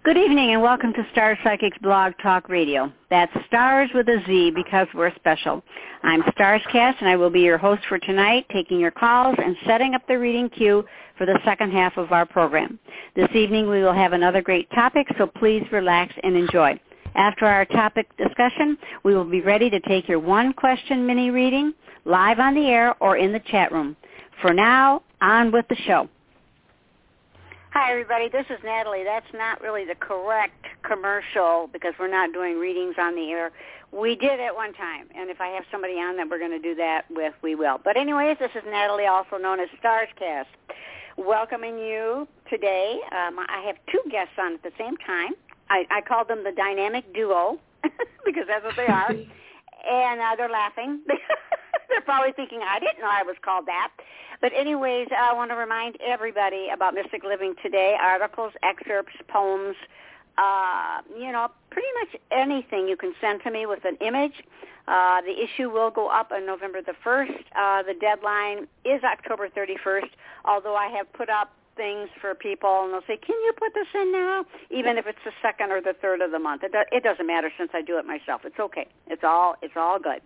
Good evening and welcome to Star Psychics Blog Talk Radio. That's Stars with a Z because we're special. I'm Starscast and I will be your host for tonight, taking your calls and setting up the reading queue for the second half of our program. This evening we will have another great topic, so please relax and enjoy. After our topic discussion, we will be ready to take your one-question mini reading live on the air or in the chat room. For now, on with the show. Hi, everybody. This is Natalie. That's not really the correct commercial because we're not doing readings on the air. We did at one time, and if I have somebody on that we're going to do that with, we will. But anyways, this is Natalie, also known as Starscast, welcoming you today. I have two guests on at the same time. I called them the Dynamic Duo because that's what they are, and they're laughing. They're probably thinking, I didn't know I was called that. But anyways, I want to remind everybody about Mystic Living Today, articles, excerpts, poems, pretty much anything you can send to me with an image. The issue will go up on November the 1st. The deadline is October 31st, although I have put up things for people, and they'll say, can you put this in now? Even if it's the second or the third of the month. It doesn't matter since I do it myself. It's okay. It's all good.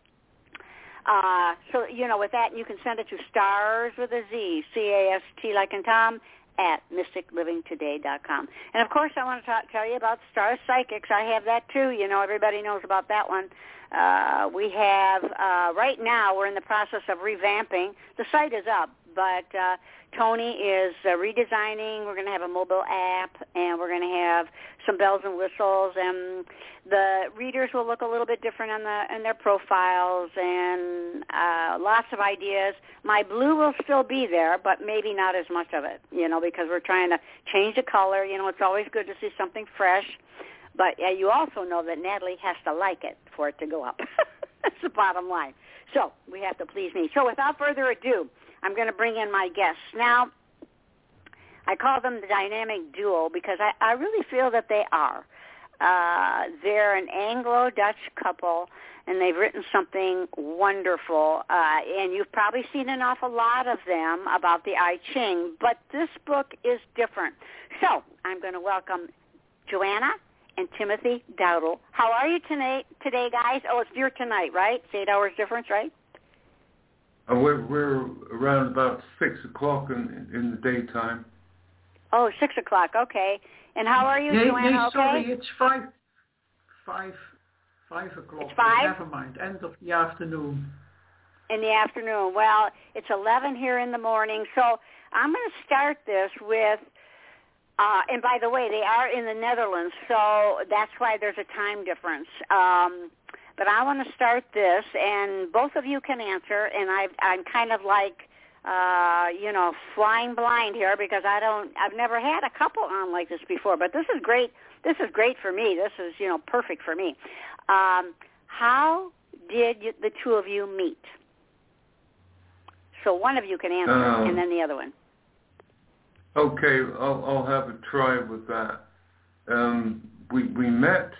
So, with that, you can send it to Stars with a Z, C-A-S-T like in Tom, at mysticlivingtoday.com. And, of course, I want to tell you about Star Psychics. I have that, too. Everybody knows about that one. We have, right now, we're in the process of revamping. The site is up, but Tony is redesigning. We're going to have a mobile app, and we're going to have some bells and whistles, and the readers will look a little bit different in their profiles, and lots of ideas. My blue will still be there, but maybe not as much of it, because we're trying to change the color. It's always good to see something fresh, but you also know that Natalie has to like it for it to go up. That's the bottom line. So we have to please me. So without further ado, I'm going to bring in my guests. Now, I call them the Dynamic Duo because I really feel that they are. They're an Anglo-Dutch couple, and they've written something wonderful. And you've probably seen an awful lot of them about the I Ching, but this book is different. So I'm going to welcome Joanna and Timothy Dowdle. How are you today, guys? Oh, it's your tonight, right? It's 8 hours difference, right? We're around about 6 o'clock in the daytime. Oh, 6 o'clock. Okay. And how are you, Joanna? Okay. Sorry, it's 5 o'clock. It's 5? Never mind. End of the afternoon. In the afternoon. Well, it's 11 here in the morning. So I'm going to start this with, and by the way, they are in the Netherlands, so that's why there's a time difference. But I want to start this, and both of you can answer, and I'm kind of like, flying blind here because I've never had a couple on like this before, but this is great. This is great for me. This is, perfect for me. How did the two of you meet? So one of you can answer, and then the other one. Okay, I'll have a try with that. We met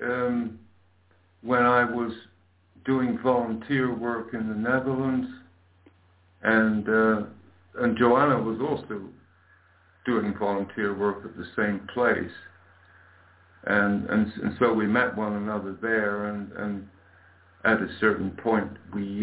when I was doing volunteer work in the Netherlands, and Joanna was also doing volunteer work at the same place, and so we met one another there, and at a certain point we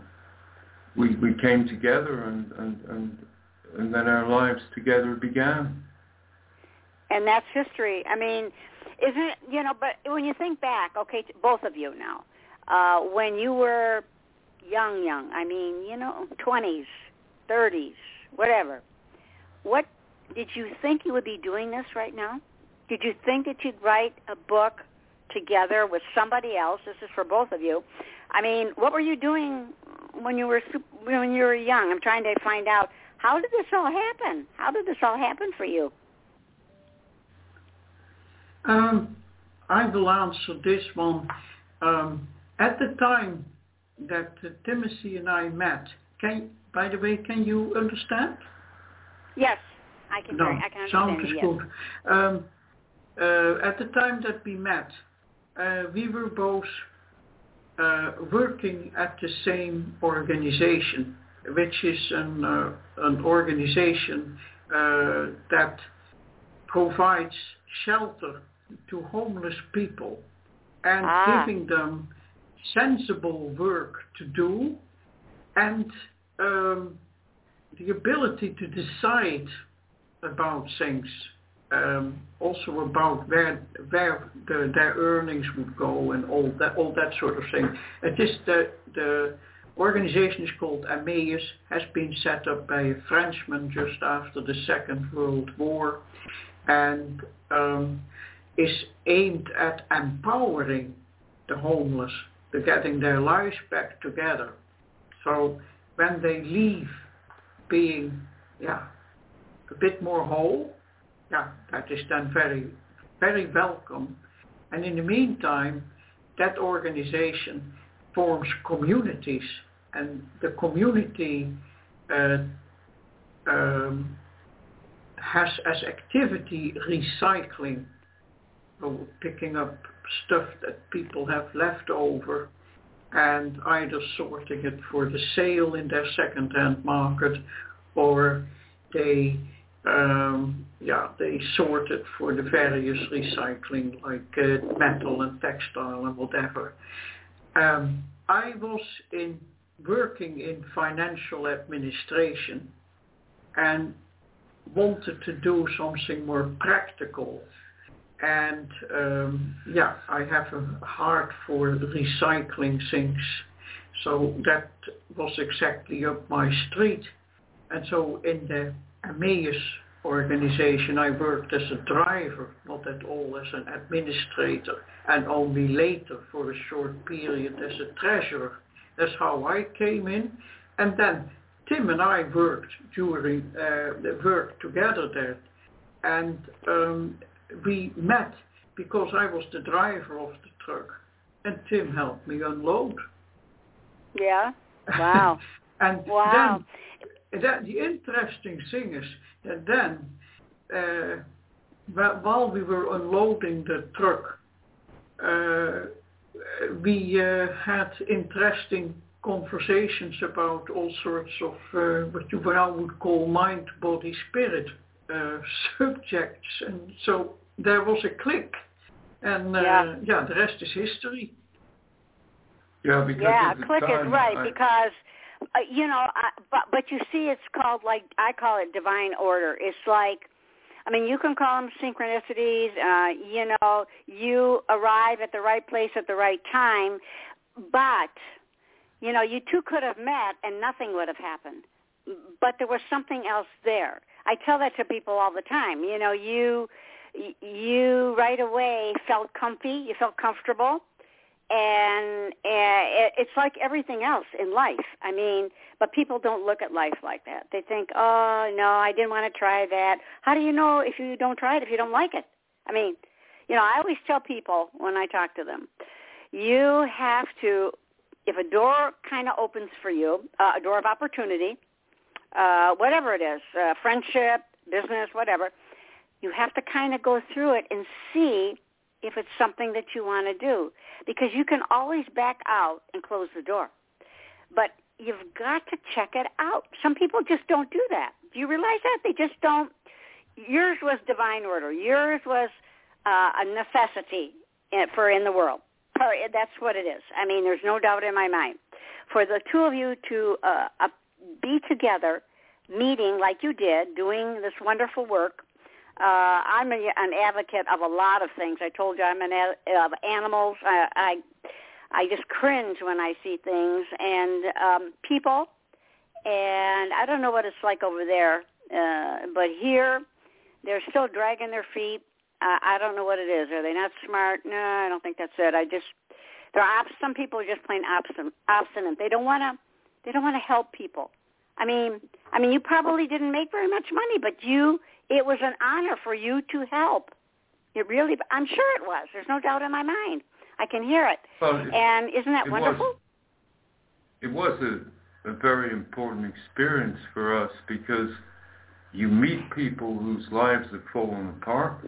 came together, and then our lives together began. And that's history. I mean, isn't it, but when you think back, okay, both of you now, when you were young, 20s, 30s, whatever, what did you think you would be doing this right now? Did you think that you'd write a book together with somebody else? This is for both of you. I mean, what were you doing when you were young? I'm trying to find out, how did this all happen? How did this all happen for you? I will answer this one. At the time that Timothy and I met, by the way, can you understand? Yes, I can. I can understand. Sound is good. At the time that we met, we were both working at the same organization, which is an organization that provides shelter to homeless people and giving them sensible work to do and the ability to decide about things, also about where their earnings would go and all that sort of thing. It is the organization is called Emmaus, has been set up by a Frenchman just after the Second World War, and is aimed at empowering the homeless, to getting their lives back together. So when they leave being a bit more whole, that is then very, very welcome. And in the meantime, that organization forms communities, and the community has as activity recycling, so picking up stuff that people have left over and either sorting it for the sale in their second-hand market, or they sort it for the various recycling like metal and textile and whatever. I was working in financial administration and wanted to do something more practical. And I have a heart for recycling things, so that was exactly up my street. And so in the Emmaus organization, I worked as a driver, not at all as an administrator, and only later for a short period as a treasurer. That's how I came in. And then Tim and I worked together there, and we met because I was the driver of the truck, and Tim helped me unload. Yeah. Wow. And wow. Then the interesting thing is that then, while we were unloading the truck, we had interesting conversations about all sorts of what you now would call mind, body, spirit subjects, and so there was a click, and the rest is history. Yeah, because click is right, because but you see, it's called, like I call it, divine order. It's like, I mean, you can call them synchronicities. You arrive at the right place at the right time, but you two could have met and nothing would have happened. But there was something else there. I tell that to people all the time. You right away felt comfy. You felt comfortable. And it's like everything else in life. I mean, but people don't look at life like that. They think, oh, no, I didn't want to try that. How do you know if you don't try it, if you don't like it? I mean, I always tell people when I talk to them, you have to, if a door kind of opens for you, a door of opportunity, whatever it is, friendship, business, whatever, you have to kind of go through it and see if it's something that you want to do, because you can always back out and close the door. But you've got to check it out. Some people just don't do that. Do you realize that? They just don't. Yours was divine order. Yours was a necessity for in the world. That's what it is. I mean, there's no doubt in my mind. For the two of you to be together, meeting like you did, doing this wonderful work. I'm an advocate of a lot of things. I told you I'm of animals. I just cringe when I see things and people. And I don't know what it's like over there, but here they're still dragging their feet. I don't know what it is. Are they not smart? No, I don't think that's it. Some people are just plain obstinate. They don't want to help people. I mean, you probably didn't make very much money, but it was an honor for you to help. It really, I'm sure it was. There's no doubt in my mind. I can hear it. Well, and isn't that wonderful? It was a very important experience for us, because you meet people whose lives have fallen apart,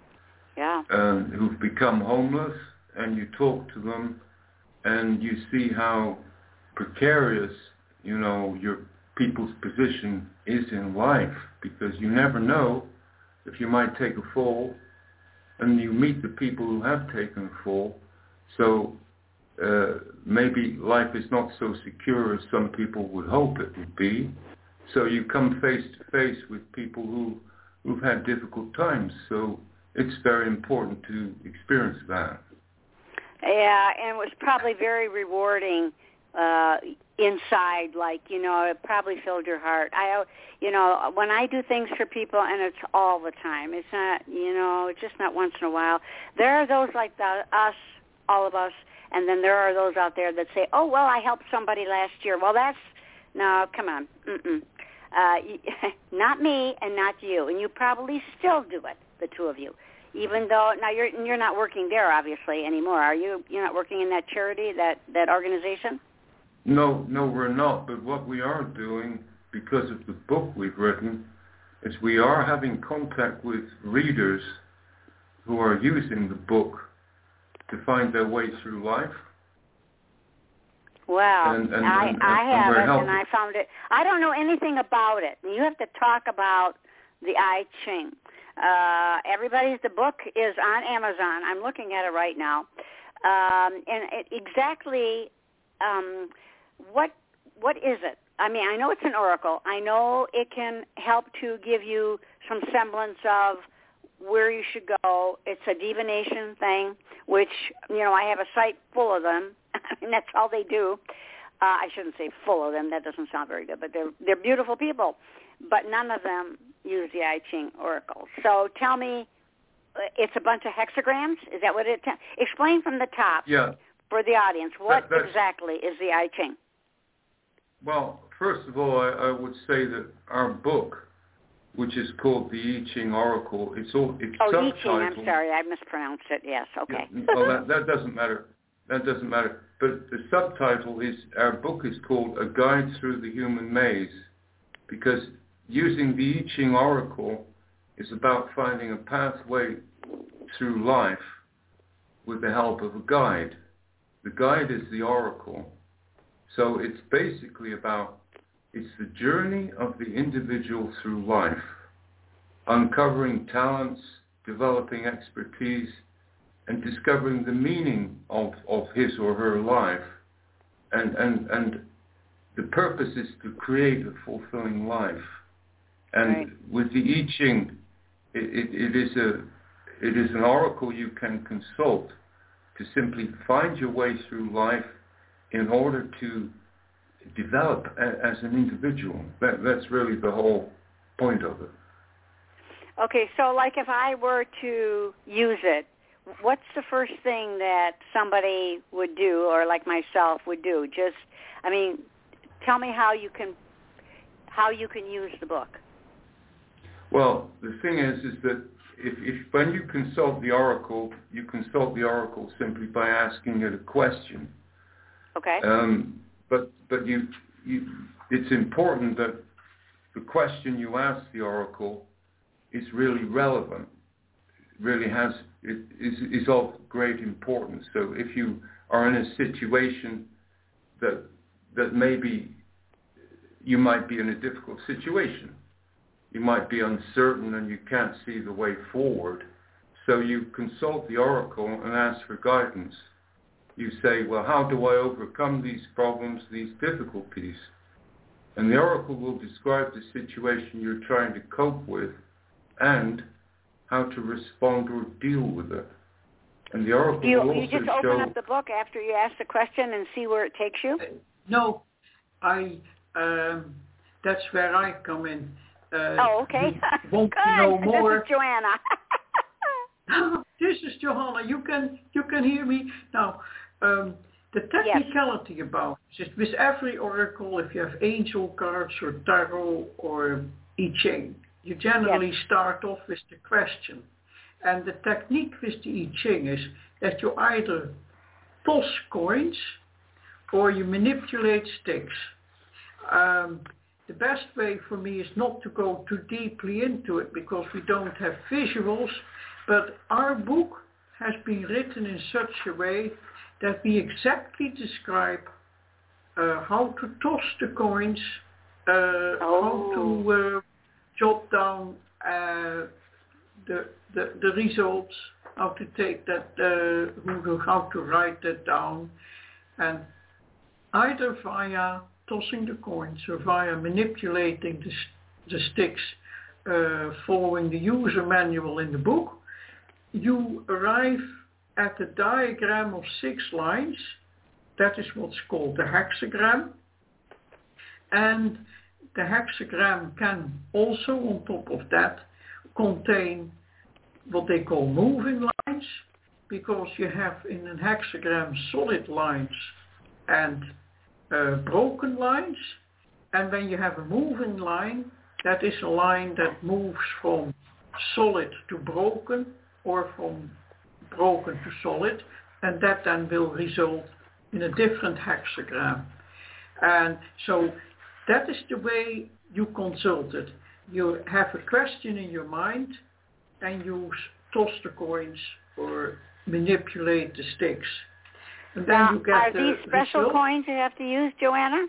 and who've become homeless, and you talk to them, and you see how precarious, your people's position is in life, because you never know if you might take a fall, and you meet the people who have taken a fall. So maybe life is not so secure as some people would hope it would be. So you come face to face with people who've had difficult times. So it's very important to experience that. Yeah, and it was probably very rewarding inside, like, it probably filled your heart. When I do things for people, and it's all the time, it's not, it's just not once in a while. There are those like us, all of us, and then there are those out there that say, oh, well, I helped somebody last year. Well, no, come on. Not me and not you, and you probably still do it, the two of you. Even though now you're not working there obviously anymore, are you? You're not working in that charity, that organization? No, we're not. But what we are doing, because of the book we've written, is we are having contact with readers who are using the book to find their way through life. Wow, I have it, and I found it. I don't know anything about it. You have to talk about the I Ching. The book is on Amazon. I'm looking at it right now. Exactly, what is it? I mean, I know it's an oracle. I know it can help to give you some semblance of where you should go. It's a divination thing, which, I have a site full of them, and that's all they do. I shouldn't say full of them. That doesn't sound very good, but they're beautiful people. But none of them use the I Ching oracle. So tell me, it's a bunch of hexagrams? Is that what it is? Explain from the top for the audience. What exactly is the I Ching? Well, first of all, I would say that our book, which is called the I Ching Oracle, it's I Ching, I'm sorry, I mispronounced it. Yes, okay. Yeah, well, that doesn't matter. That doesn't matter. But the subtitle is, our book is called A Guide Through the Human Maze, because using the I Ching Oracle is about finding a pathway through life with the help of a guide. The guide is the oracle. So it's basically it's the journey of the individual through life, uncovering talents, developing expertise, and discovering the meaning of his or her life. And the purpose is to create a fulfilling life. And with the I Ching, it is an oracle you can consult to simply find your way through life in order to develop as an individual. That's really the whole point of it. Okay, so like if I were to use it, what's the first thing that somebody would do, or like myself would do? Tell me how you can use the book. Well, the thing is that if when you consult the oracle, you consult the oracle simply by asking it a question. Okay. But it's important that the question you ask the oracle is really relevant, really is of great importance. So if you are in a situation that maybe you might be in a difficult situation, you might be uncertain and you can't see the way forward, so you consult the oracle and ask for guidance. You say, well, how do I overcome these problems, these difficulties? And the oracle will describe the situation you're trying to cope with and how to respond or deal with it. And the oracle will also show... You just open up the book after you ask the question and see where it takes you? No, that's where I come in. Okay. Want to know more? This is Joanna. This is Johanna. You can hear me now. The technicality about it, with every oracle, if you have angel cards or tarot or I Ching, you generally start off with the question. And the technique with the I Ching is that you either toss coins or you manipulate sticks. The best way for me is not to go too deeply into it because we don't have visuals, but our book has been written in such a way that we exactly describe how to toss the coins, how to jot down the results, how to take that, how to write that down, and either via tossing the coins or via manipulating the sticks, following the user manual in the book, you arrive at a diagram of 6 lines. That is what's called the hexagram. And the hexagram can also, on top of that, contain what they call moving lines, because you have in a hexagram solid lines and broken lines. And when you have a moving line, that is a line that moves from solid to broken or from broken to solid, and that then will result in a different hexagram. And so that is the way you consult it. You have a question in your mind and you toss the coins or manipulate the sticks. And then now, you get are these special result. coins you have to use, Joanna?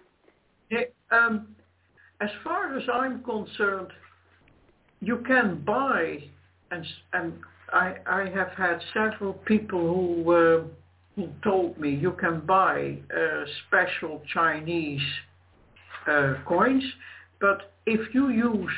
As far as I'm concerned, you can buy, and I have had several people who told me you can buy special Chinese coins, but if you use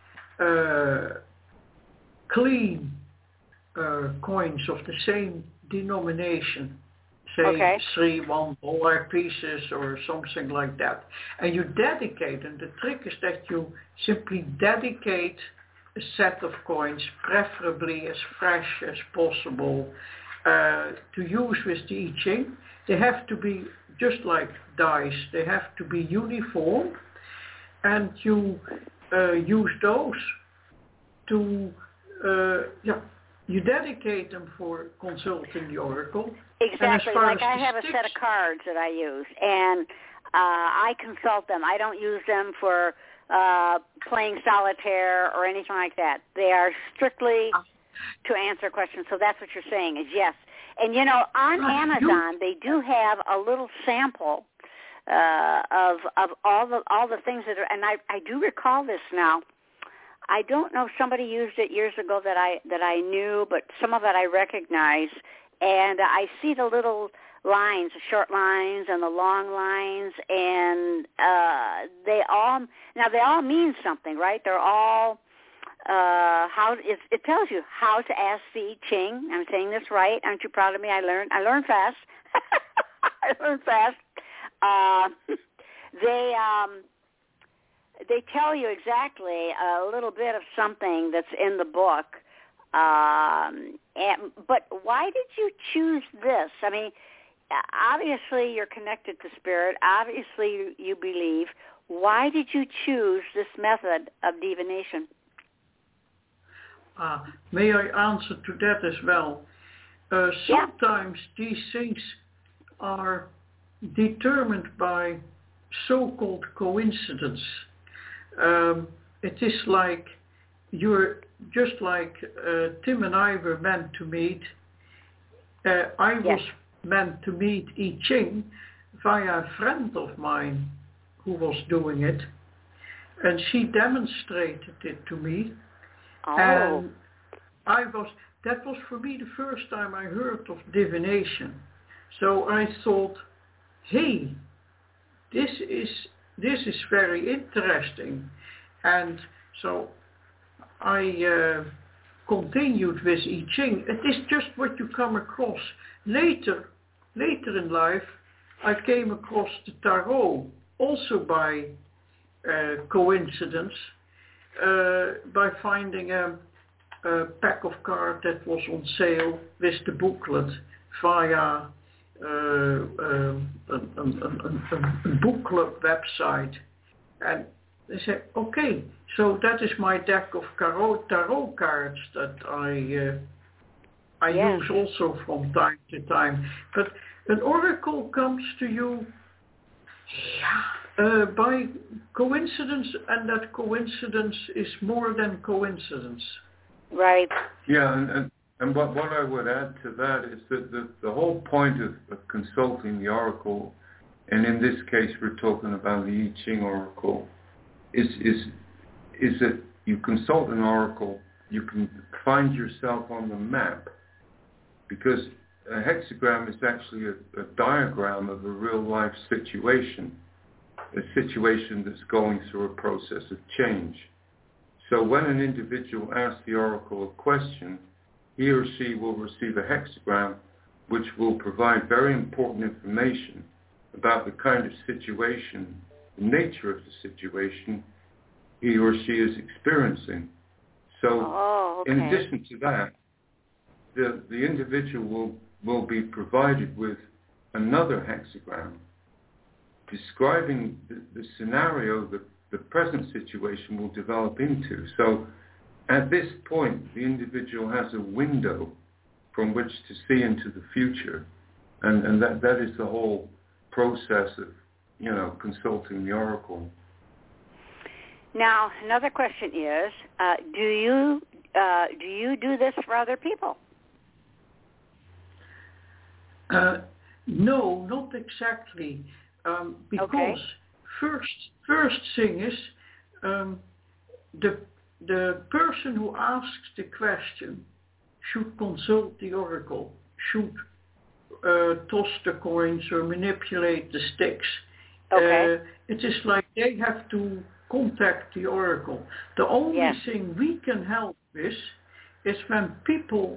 clean coins of the same denomination, say $3 $1 pieces or something like that, and you dedicate, and the trick is that you simply dedicate a set of coins, preferably as fresh as possible, to use with the I Ching. They have to be just like dice, they have to be uniform, and you use those to you dedicate them for consulting the oracle. Exactly, like I have a set of cards that I use, and I consult them. I don't use them for playing solitaire or anything like that. They are strictly to answer questions. So that's what you're saying is yes. And you know, on Amazon they do have a little sample of all the things that are, and I do recall this now. I don't know, somebody used it years ago that I knew, but some of it I recognize, and I see the little lines, the short lines and the long lines, and they all mean something, right? They're all it tells you how to ask the I Ching. I'm saying this right? Aren't you proud of me? I learn fast. I learn fast. They tell you exactly a little bit of something that's in the book. But why did you choose this? I mean, obviously you're connected to spirit. Obviously you believe. Why did you choose this method of divination? May I answer to that as well? Sometimes these things are determined by so-called coincidence. It is like just like Tim and I were meant to meet. I was meant to meet I Ching via a friend of mine who was doing it, and she demonstrated it to me. And that was for me the first time I heard of divination. So I thought, hey, this is very interesting. And so I continued with I Ching. It is just what you come across. Later in life, I came across the tarot, also by coincidence, by finding a pack of cards that was on sale with the booklet via a book club website. And they said, okay, so that is my deck of tarot cards that I use also from time to time. But an oracle comes to you by coincidence, and that coincidence is more than coincidence. Right. Yeah, and what I would add to that is that the whole point of consulting the oracle, and in this case we're talking about the I Ching oracle, is that you consult an oracle you can find yourself on the map, because a hexagram is actually a diagram of a real-life situation, a situation that's going through a process of change. So when an individual asks the oracle a question, he or she will receive a hexagram which will provide very important information about the kind of situation, the nature of the situation he or she is experiencing. So in addition to that, the individual will be provided with another hexagram describing the scenario that the present situation will develop into. So at this point, the individual has a window from which to see into the future, and that is the whole process of, consulting the oracle. Now, another question is, do you do this for other people? No, not exactly. Because first thing is, the person who asks the question should consult the oracle, should toss the coins or manipulate the sticks. It is like they have to contact the oracle. The only thing we can help with is when people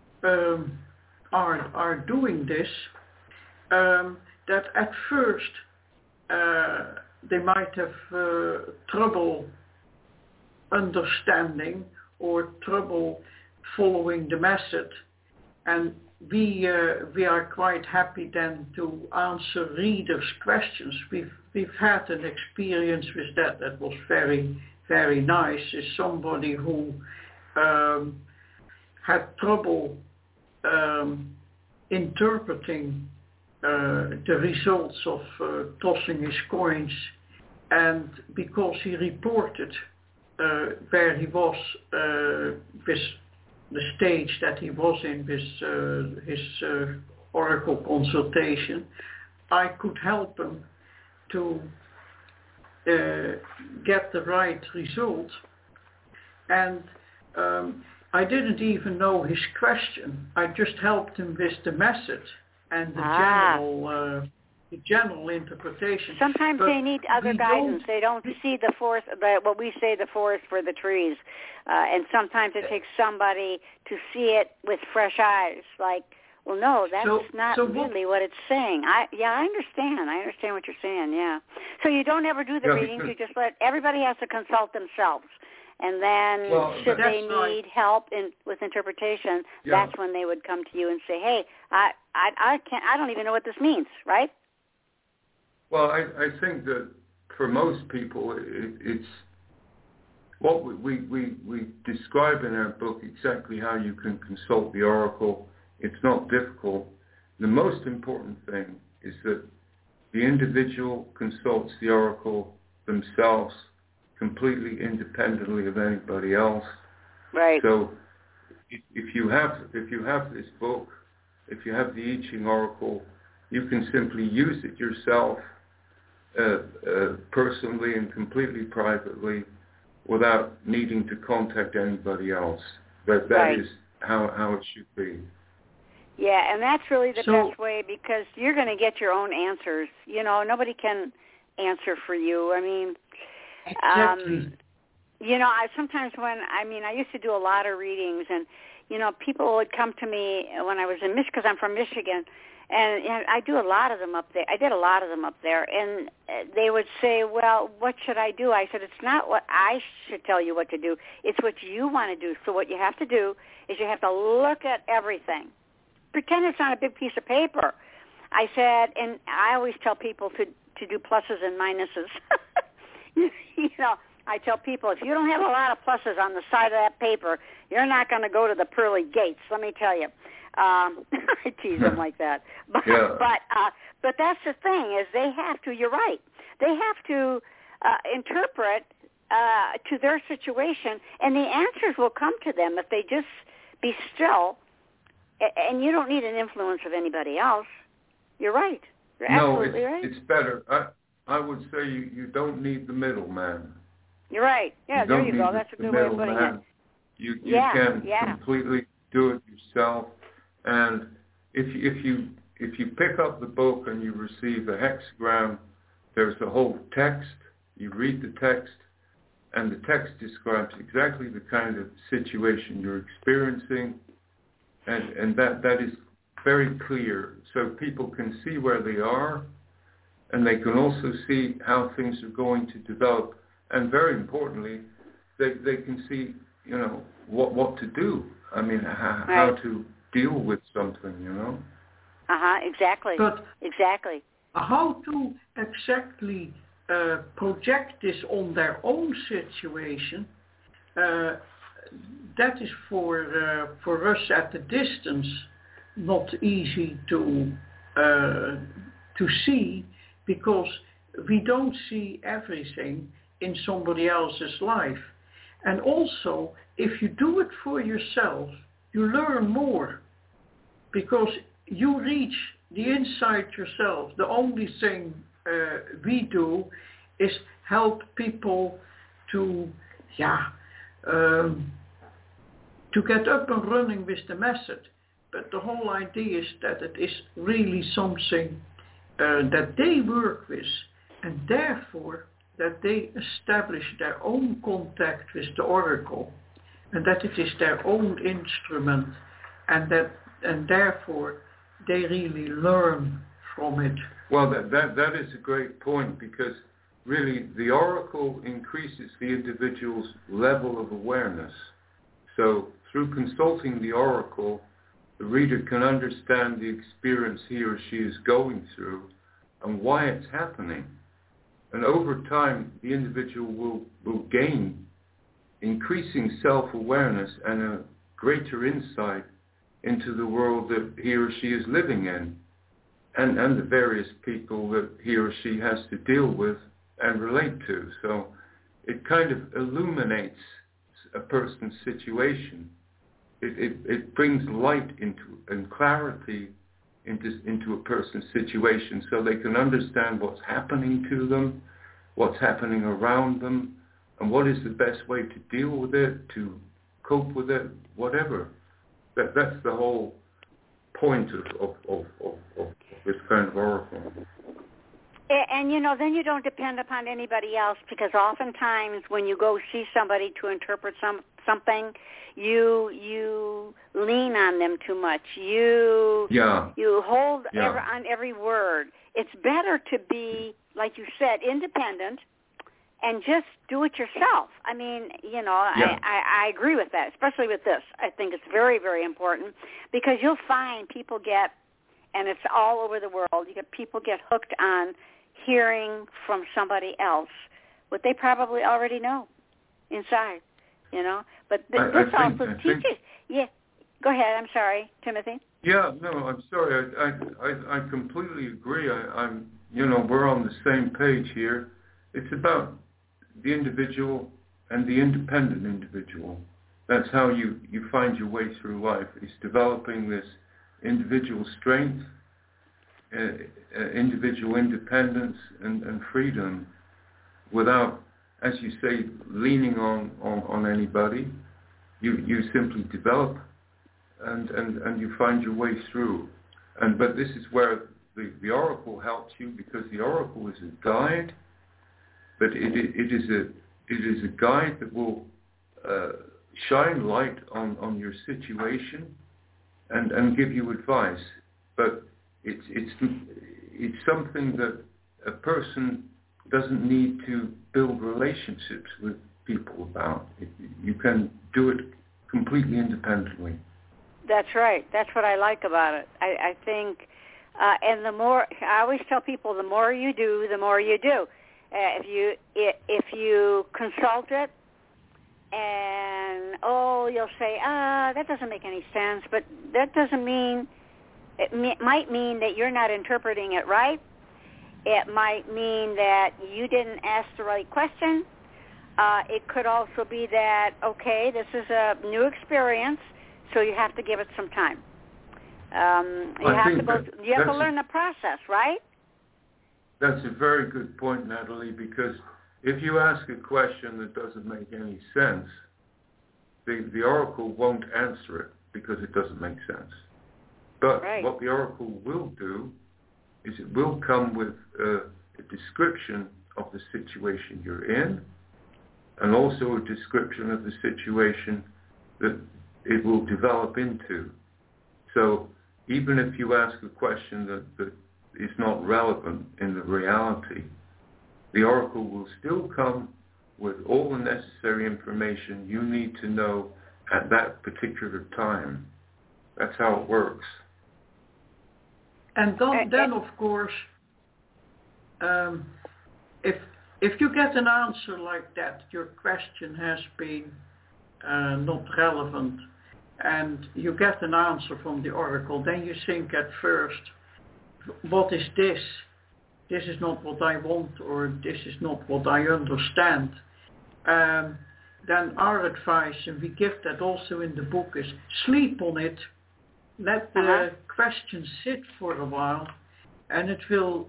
are doing this, that at first they might have trouble understanding or trouble following the method, and we are quite happy then to answer readers' questions. We've had an experience with that was very, very nice. Is somebody who had trouble interpreting the results of tossing his coins, and because he reported where he was with the stage that he was in with his oracle consultation, I could help him to get the right result. And I didn't even know his question. I just helped him with the method and the general interpretation. Sometimes they need other guidance. They don't see the forest, what we say the forest for the trees. And sometimes it takes somebody to see it with fresh eyes. Like, well, no, that's not really what it's saying. I understand. I understand what you're saying, yeah. So you don't ever do the readings. You just let everybody has to consult themselves. And then should they need help with interpretation, that's when they would come to you and say, hey, I don't even know what this means, right? Well, I think that for most people, it's what we describe in our book exactly how you can consult the oracle. It's not difficult. The most important thing is that the individual consults the oracle themselves, completely independently of anybody else. Right. So if you have this book, if you have the I Ching oracle, you can simply use it yourself personally and completely privately without needing to contact anybody else. That is how it should be. Yeah, and that's really the best way, because you're going to get your own answers. Nobody can answer for you. I mean, exactly. Sometimes I used to do a lot of readings, and, people would come to me when I was in Michigan, because I'm from Michigan, and I do a lot of them up there. I did a lot of them up there, and they would say, well, what should I do? I said, it's not what I should tell you what to do. It's what you want to do. So what you have to do is you have to look at everything. Pretend it's on a big piece of paper. I said, and I always tell people to do pluses and minuses. I tell people, if you don't have a lot of pluses on the side of that paper, you're not going to go to the pearly gates, let me tell you. I tease them like that. But that's the thing, is they have to, you're right, they have to interpret to their situation, and the answers will come to them if they just be still, and you don't need an influence of anybody else. You're right. You're absolutely right. It's better. I would say you don't need the middleman. You're right. Yeah, there you go. That's a good way of putting it. You can completely do it yourself. And if you pick up the book and you receive a hexagram, there's a whole text. You read the text, and the text describes exactly the kind of situation you're experiencing, and that is very clear, so people can see where they are, and they can also see how things are going to develop, and very importantly, they can see, what to do. I mean, how to deal with something, Exactly. But exactly. How to exactly project this on their own situation, that is for us at the distance not easy to see, because we don't see everything in somebody else's life. And also, if you do it for yourself, you learn more, because you reach the inside yourself. The only thing we do is help people to get up and running with the method. But the whole idea is that it is really something that they work with, and therefore that they establish their own contact with the oracle, and that it is their own instrument, and therefore they really learn from it. Well, that is a great point, because really the oracle increases the individual's level of awareness. So through consulting the oracle, the reader can understand the experience he or she is going through and why it's happening. And over time, the individual will gain increasing self-awareness and a greater insight into the world that he or she is living in, and the various people that he or she has to deal with and relate to. So it kind of illuminates a person's situation. It brings light and clarity into a person's situation, so they can understand what's happening to them, what's happening around them, and what is the best way to deal with it, to cope with it, whatever. That's the whole point of this kind of oracle. And then you don't depend upon anybody else, because oftentimes when you go see somebody to interpret something, you lean on them too much. You hold on every word. It's better to be, like you said, independent and just do it yourself. I mean, I agree with that, especially with this. I think it's very, very important, because you'll find people get, and it's all over the world, people get hooked on hearing from somebody else what they probably already know inside, But this also teaches. Yeah, go ahead. I'm sorry, Timothy. Yeah, no, I'm sorry. I completely agree. I'm we're on the same page here. It's about the individual and the independent individual. That's how you find your way through life. It's developing this individual strength, individual independence and freedom, without, as you say, leaning on anybody. You simply develop and you find your way through. But this is where the oracle helps you, because the oracle is a guide, but it is a guide that will shine light on your situation and give you advice. But it's something that a person doesn't need to build relationships with people about. You can do it completely independently. That's right. That's what I like about it. I think, and the more, I always tell people, the more you do, the more you do. If you consult it, and you'll say, that doesn't make any sense, but that doesn't mean. It might mean that you're not interpreting it right. It might mean that you didn't ask the right question. It could also be that, okay, this is a new experience, so you have to give it some time. You have to learn the process, right? That's a very good point, Natalie, because if you ask a question that doesn't make any sense, the oracle won't answer it because it doesn't make sense. But what the oracle will do is it will come with a description of the situation you're in, and also a description of the situation that it will develop into. So even if you ask a question that is not relevant in the reality, the oracle will still come with all the necessary information you need to know at that particular time. That's how it works. And then of course, if you get an answer like that, your question has been not relevant, and you get an answer from the oracle, then you think at first, what is this? This is not what I want, or this is not what I understand. Then our advice, and we give that also in the book, is sleep on it, let the question sit for a while, and it will,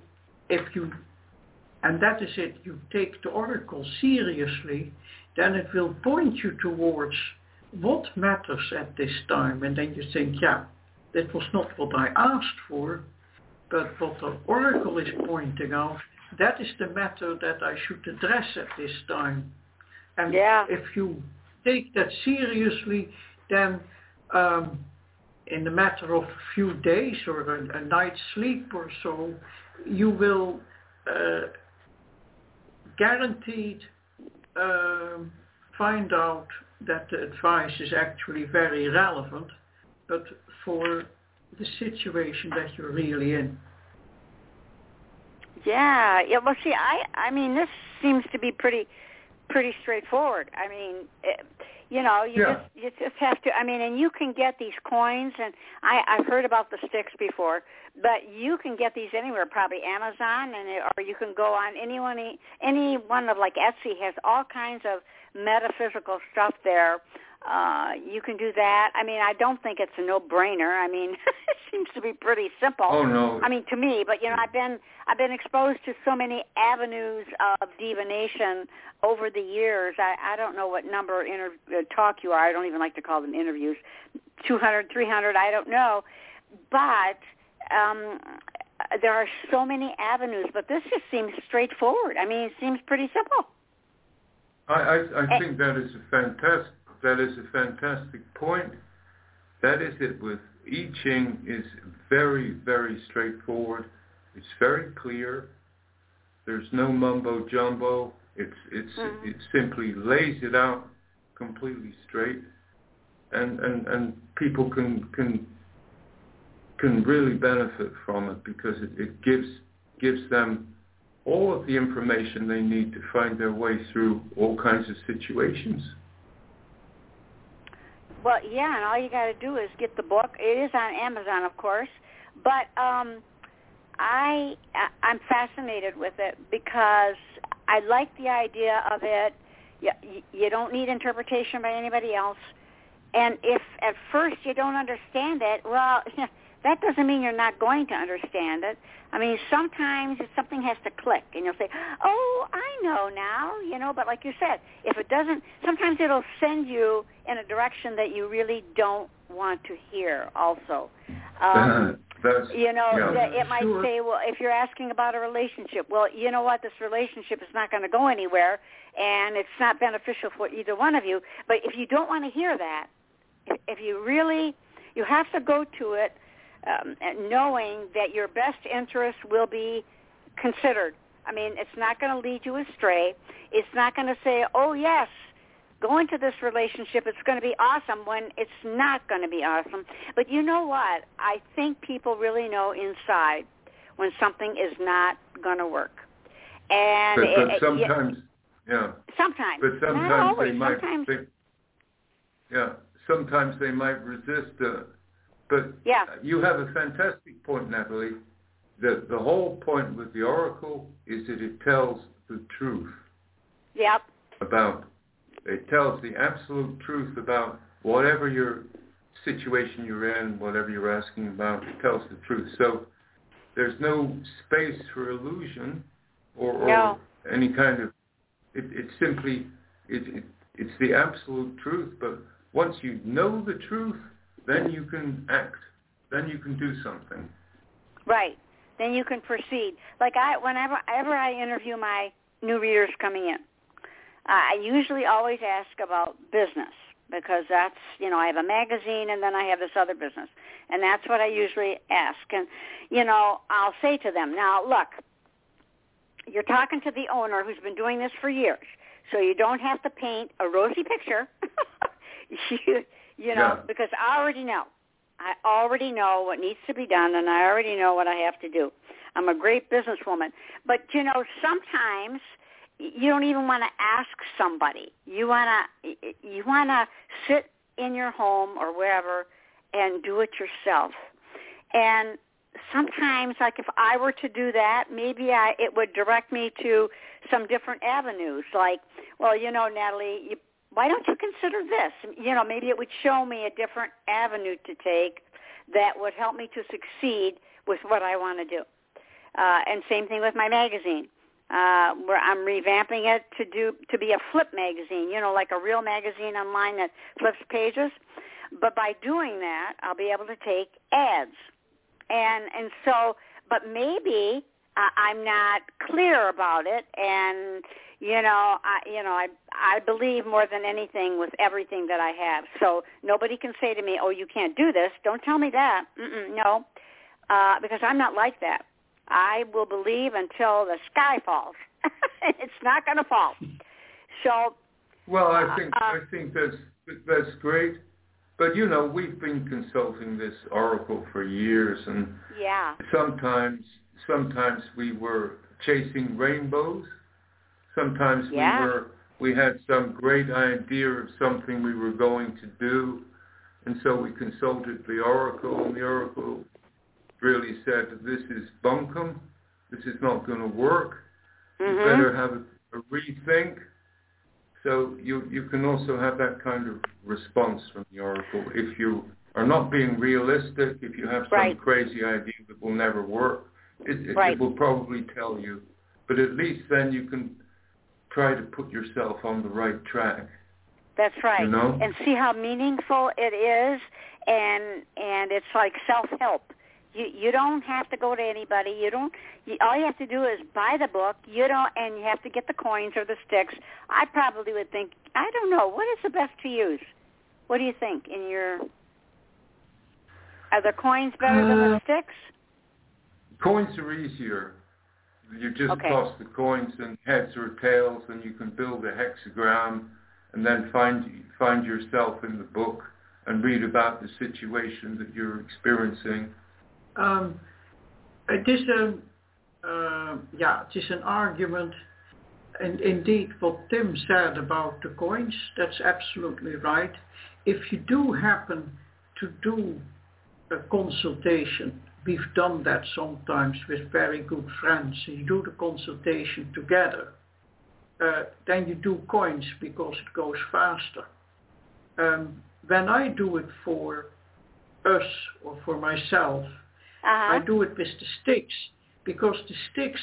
and that is it, you take the oracle seriously, then it will point you towards what matters at this time, and then you think, yeah, that was not what I asked for, but what the oracle is pointing out, that is the matter that I should address at this time. And if you take that seriously, then in a matter of a few days or a night's sleep or so, you will guaranteed find out that the advice is actually very relevant, but for the situation that you're really in. Yeah. Well, see, I mean, this seems to be pretty straightforward. I mean, you just have to. I mean, and you can get these coins, and I've heard about the sticks before, but you can get these anywhere, probably Amazon, or you can go on any one of like Etsy has all kinds of metaphysical stuff there. You can do that. I mean, I don't think it's a no-brainer. I mean, it seems to be pretty simple. Oh no. I mean, to me, but I've been exposed to so many avenues of divination over the years. I don't know what number talk you are. I don't even like to call them interviews. 200, 300, I don't know. But there are so many avenues. But this just seems straightforward. I mean, it seems pretty simple. I think that is a fantastic point. That is it with I Ching is very, very straightforward. It's very clear. There's no mumbo jumbo. It simply lays it out completely straight, and people can really benefit from it because it gives them all of the information they need to find their way through all kinds of situations. Well, yeah, and all you got to do is get the book. It is on Amazon, of course, but I'm fascinated with it because I like the idea of it. You don't need interpretation by anybody else, and if at first you don't understand it, well, that doesn't mean you're not going to understand it. I mean, sometimes something has to click, and you'll say, oh, I know now, but like you said, if it doesn't, sometimes it'll send you in a direction that you really don't want to hear also. It might say, well, if you're asking about a relationship, well, you know what, this relationship is not going to go anywhere, and it's not beneficial for either one of you. But if you don't want to hear that, if you really, you have to go to it knowing that your best interest will be considered. I mean, it's not going to lead you astray. It's not going to say, oh, yes, go into this relationship, it's going to be awesome, when it's not going to be awesome. But you know what? I think people really know inside when something is not going to work. And but sometimes, Sometimes. But sometimes not always, they might sometimes. Sometimes they might resist But you have a fantastic point, Natalie. The whole point with the oracle is that it tells the truth. Yep. It tells the absolute truth about whatever your situation you're in, whatever you're asking about, it tells the truth. So there's no space for illusion or any kind of, it's simply, it's the absolute truth, but once you know the truth, then you can act. Then you can do something. Right. Then you can proceed. Like whenever I interview my new readers coming in, I usually always ask about business because that's, I have a magazine and then I have this other business. And that's what I usually ask. And, I'll say to them, now, look, you're talking to the owner who's been doing this for years, so you don't have to paint a rosy picture, because I already know. I already know what needs to be done, and I already know what I have to do. I'm a great businesswoman. But, sometimes you don't even want to ask somebody. You want to sit in your home or wherever and do it yourself. And sometimes, like if I were to do that, maybe it would direct me to some different avenues. Like, well, Natalie, why don't you consider this? Maybe it would show me a different avenue to take that would help me to succeed with what I want to do. And same thing with my magazine, where I'm revamping it to be a flip magazine, like a real magazine online that flips pages. But by doing that, I'll be able to take ads. And so, but maybe I'm not clear about it, and I believe more than anything with everything that I have. So nobody can say to me, "Oh, you can't do this." Don't tell me that. No, because I'm not like that. I will believe until the sky falls. It's not going to fall. So. Well, I think that's great. But, we've been consulting this oracle for years, and sometimes we were chasing rainbows. Sometimes we had some great idea of something we were going to do, and so we consulted the oracle, and the oracle really said, this is bunkum, this is not going to work, you better have a rethink. So you can also have that kind of response from the oracle. If you are not being realistic, if you have some crazy idea that will never work, it will probably tell you. But at least then you can try to put yourself on the right track. That's right. And see how meaningful it is, and it's like self-help. You don't have to go to anybody. All you have to do is buy the book. And you have to get the coins or the sticks. I probably would think, I don't know, what is the best to use? What do you think? Are the coins better than the sticks? Coins are easier. You just toss the coins in heads or tails, and you can build a hexagram, and then find yourself in the book and read about the situation that you're experiencing. It is an argument, and indeed what Tim said about the coins, that's absolutely right. If you do happen to do a consultation, we've done that sometimes with very good friends, you do the consultation together, then you do coins because it goes faster. When I do it for us or for myself, I do it with the sticks, because the sticks,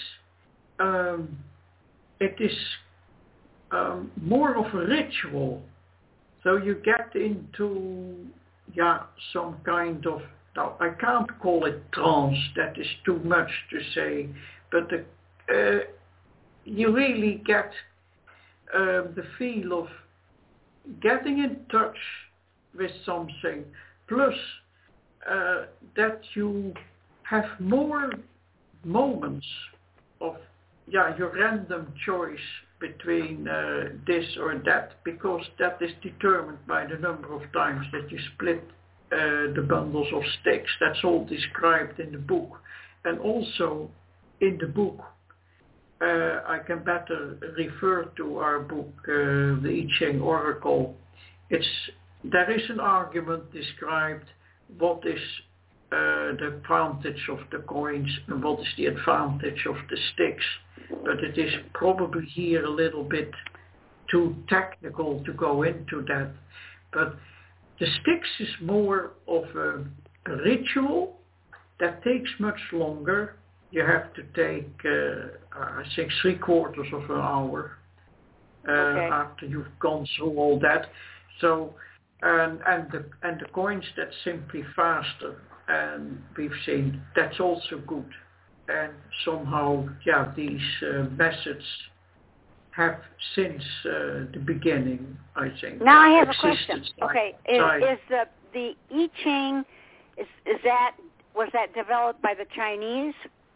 it is more of a ritual. So you get into some kind of, now I can't call it trance, that is too much to say, but you really get the feel of getting in touch with something, plus that you have more moments of your random choice between this or that, because that is determined by the number of times that you split the bundles of sticks. That's all described in the book. And also in the book, I can better refer to our book, The I Ching Oracle. There is an argument described what is the advantage of the coins and what is the advantage of the sticks. But it is probably here a little bit too technical to go into that. But the sticks is more of a ritual that takes much longer. You have to take, I think, 3/4 of an hour after you've gone through all that. So and the coins that's simply faster, and we've seen that's also good. And somehow, these methods have since the beginning, I think. Now I have a question. Okay, is the I Ching was that developed by the Chinese?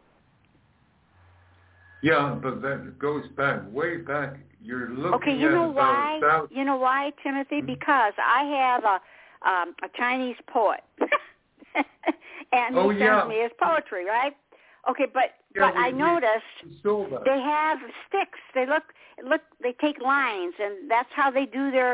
Yeah, but that goes way back. You're looking okay, you at know why? about You know why, Timothy? Because I have a Chinese poet, and he sends me his poetry, right? Okay, but I noticed they have sticks. They take lines, and that's how they do their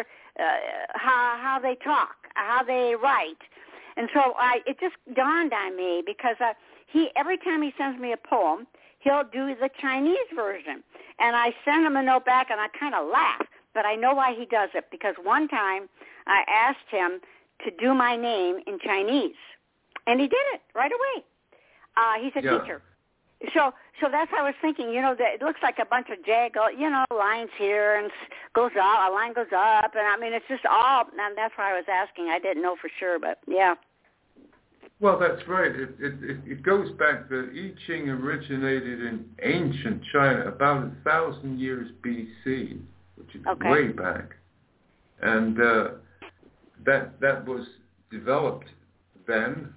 how they talk, how they write. And so it just dawned on me because every time he sends me a poem, he'll do the Chinese version. And I send him a note back, and I kind of laugh, but I know why he does it, because one time I asked him to do my name in Chinese, and he did it right away. He's a teacher. So that's what I was thinking, that it looks like a bunch of lines here, and goes out, a line goes up, and I mean, it's just all, and that's why I was asking. I didn't know for sure, but yeah. Well, that's right. It goes back. The I Ching originated in ancient China about 1,000 years BC, which is way back, and that was developed then,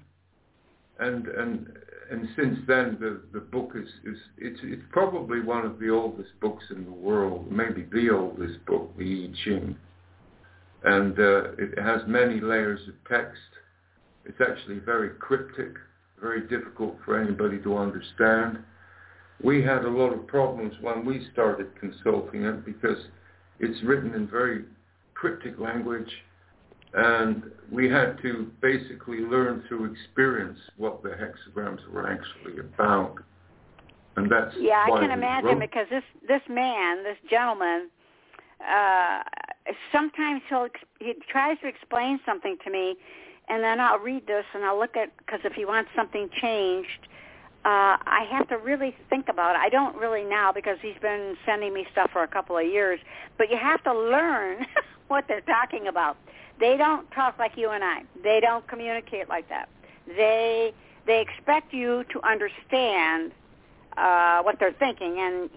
and since then the book it's probably one of the oldest books in the world, maybe the oldest book, the I Ching, and it has many layers of text. It's actually very cryptic, very difficult for anybody to understand. We had a lot of problems when we started consulting it because it's written in very cryptic language, and we had to basically learn through experience what the hexagrams were actually about. And that's I can imagine, because this gentleman, sometimes he tries to explain something to me, and then I'll read this and I'll look at, because if he wants something changed, I have to really think about it. I don't really now, because he's been sending me stuff for a couple of years, but you have to learn what they're talking about. They don't talk like you and I. They don't communicate like that. They expect you to understand what they're thinking, and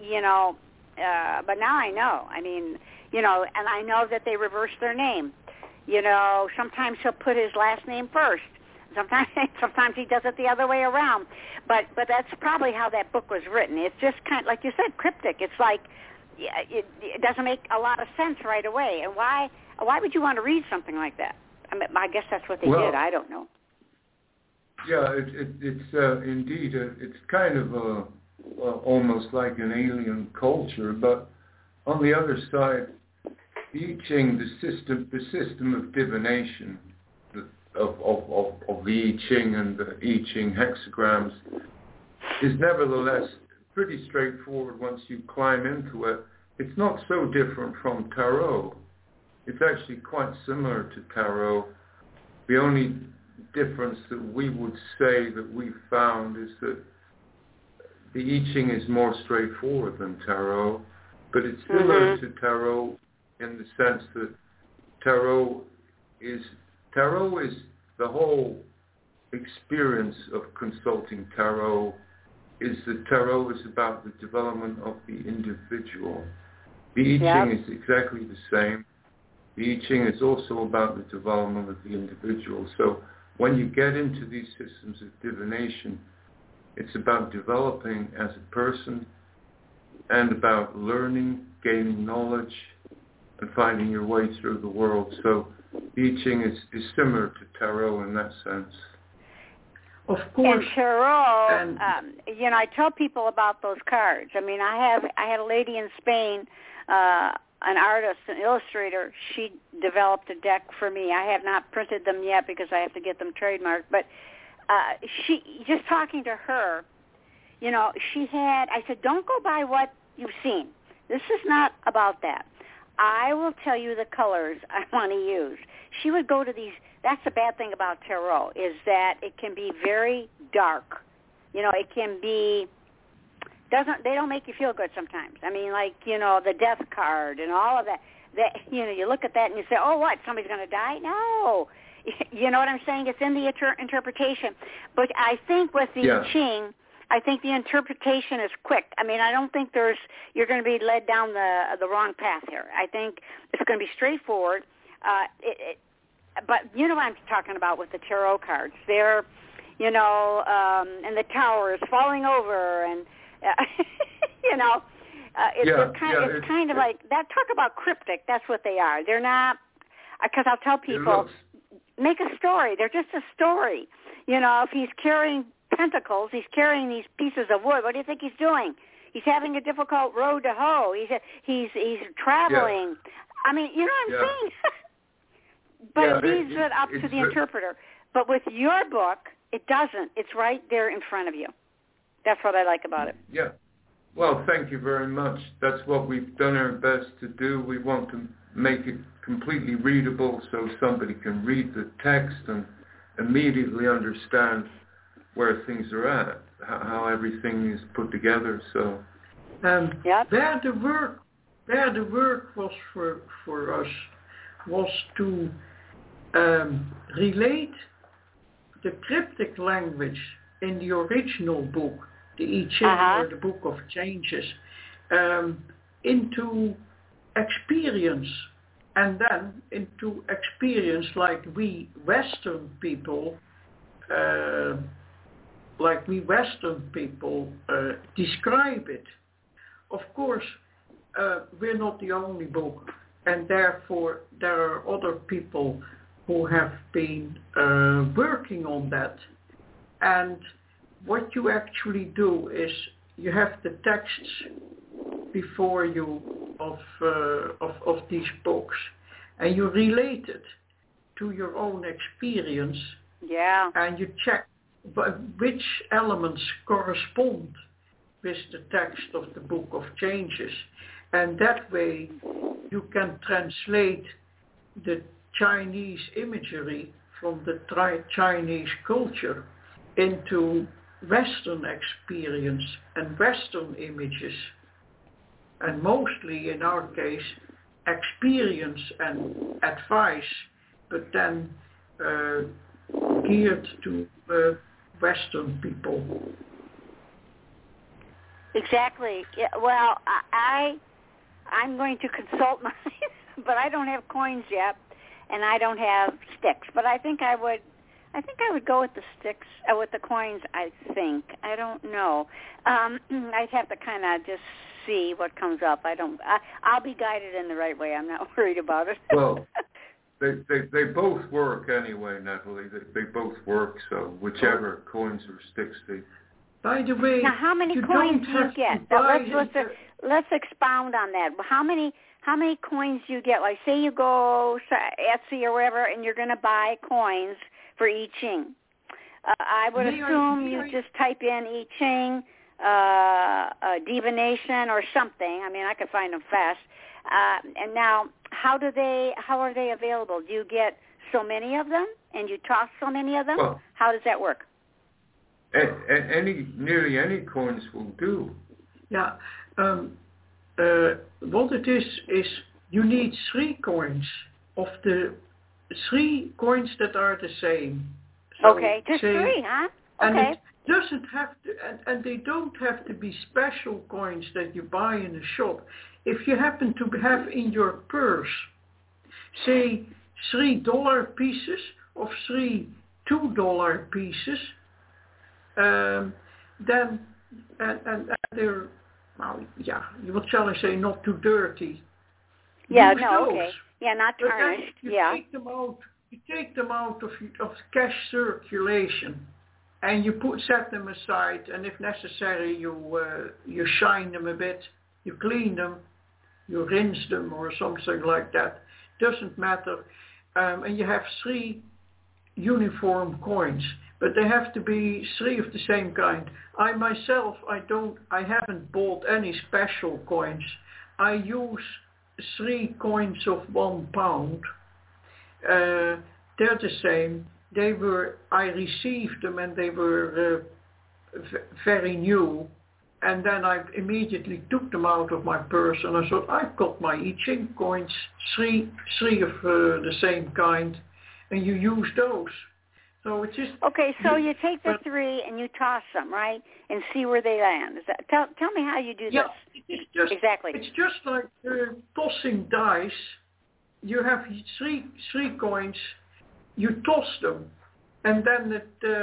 but now I know. I mean, and I know that they reverse their name. Sometimes he'll put his last name first. Sometimes he does it the other way around. But that's probably how that book was written. It's just kind of, like you said, cryptic. It's like it doesn't make a lot of sense right away. And why would you want to read something like that? I guess that's what they did. I don't know. Yeah, it's indeed it's kind of almost like an alien culture. But on the other side, the I Ching, the system of divination of the I Ching and the I Ching hexagrams is nevertheless pretty straightforward once you climb into it. It's not so different from tarot. It's actually quite similar to tarot. The only difference that we would say that we've found is that the I Ching is more straightforward than tarot, but it's similar to tarot in the sense that tarot is the whole experience of consulting tarot is that tarot is about the development of the individual. The I Ching is exactly the same. The I Ching is also about the development of the individual. So when you get into these systems of divination, it's about developing as a person and about learning, gaining knowledge, and finding your way through the world. So the I Ching is similar to tarot in that sense. Of course. And tarot, I tell people about those cards. I mean, I had a lady in Spain, an artist, an illustrator. She developed a deck for me. I have not printed them yet because I have to get them trademarked. But just talking to her, I said, don't go by what you've seen. This is not about that. I will tell you the colors I want to use. She would go to these. That's the bad thing about tarot, is that it can be very dark. It can be, they don't make you feel good sometimes. I mean, like, the death card and all of that. that, you look at that and you say, oh, what, somebody's going to die? No. You know what I'm saying? It's in the interpretation. But I think with the I Ching, I think the interpretation is quick. I mean, I don't think you're going to be led down the wrong path here. I think it's going to be straightforward. But you know what I'm talking about with the tarot cards. They're, and the tower is falling over, and it's kind of like that. Talk about cryptic. That's what they are. They're not, because I'll tell people, make a story. They're just a story. If he's carrying pentacles, he's carrying these pieces of wood. What do you think he's doing? He's having a difficult road to hoe. He's traveling. Yeah. I mean, you know what I'm saying? But it leaves it up to the interpreter. But with your book, it doesn't. It's right there in front of you. That's what I like about it. Yeah. Well, thank you very much. That's what we've done our best to do. We want to make it completely readable so somebody can read the text and immediately understand where things are at, how everything is put together. So, where the work was for us was to relate the cryptic language in the original book, the I Ching or the Book of Changes, into experience, and then into experience like we Western people describe it. Of course, we're not the only book, and therefore there are other people who have been working on that. And what you actually do is you have the texts before you of these books, and you relate it to your own experience. Yeah. And you check which elements correspond with the text of the Book of Changes. And that way you can translate the Chinese imagery from the Chinese culture into Western experience and Western images. And mostly in our case, experience and advice, but then geared to Western people. Exactly. Yeah, well, I'm going to consult mine, but I don't have coins yet, and I don't have sticks. But I think I would go with the sticks, with the coins. I don't know. I'd have to kind of just see what comes up. I'll be guided in the right way. I'm not worried about it. Well, they both work anyway, Natalie. They both work. So whichever coins or sticks they. By the way, now how many coins do you get? Let's expound on that. How many coins do you get? Like, say you go Etsy or wherever, and you're going to buy coins for I Ching. I would assume you just type in I Ching, divination or something. I mean, I could find them fast. And now, how are they available? Do you get so many of them, and you toss so many of them? Well, how does that work? Nearly any coins will do. Yeah. What it is you need 3 coins of the 3 coins that are the same. So okay, just 3, huh? Okay. And it doesn't have to, and they don't have to be special coins that you buy in a shop. If you happen to have in your purse, say $3 pieces of 3 $2 pieces, then and they're, what shall I say, not too dirty. Yeah, no, okay. Yeah, not tarnished. You take them out of cash circulation, and you set them aside, and if necessary you shine them a bit, you clean them, you rinse them or something like that. Doesn't matter. And you have 3 uniform coins, but they have to be 3 of the same kind. I myself, I haven't bought any special coins. I use 3 coins of £1. They're the same. I received them and they were very new, and then I immediately took them out of my purse, and I thought, I've got my I Ching coins, three of the same kind, and you use those. So it's just... Okay, so you take the 3 and you toss them, right, and see where they land. Is that, tell me how you do this. It's just, exactly. It's just like tossing dice. You have three coins, you toss them, and then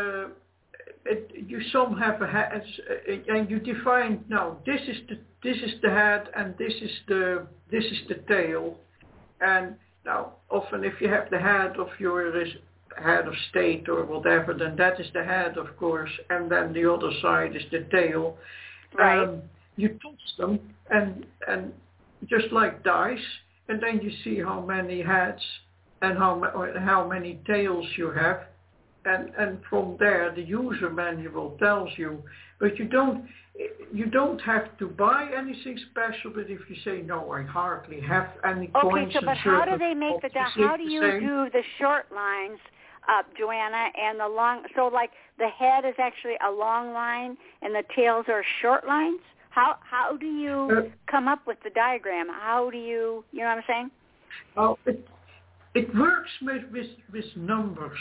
you some have a head, and you define, now this is the head and this is the tail. And now often if you have the head of your head of state or whatever, then that is the head, of course, and then the other side is the tail. Right. You toss them and just like dice, and then you see how many heads and how many tails you have, and from there the user manual tells you. But you don't have to buy anything special. But if you say, no, I hardly have any coins. Okay, so but how do they make how do you do the short lines, Joanna, and the long? So like the head is actually a long line and the tails are short lines. How do you come up with the diagram? How do you know what I'm saying? Oh, it works with numbers.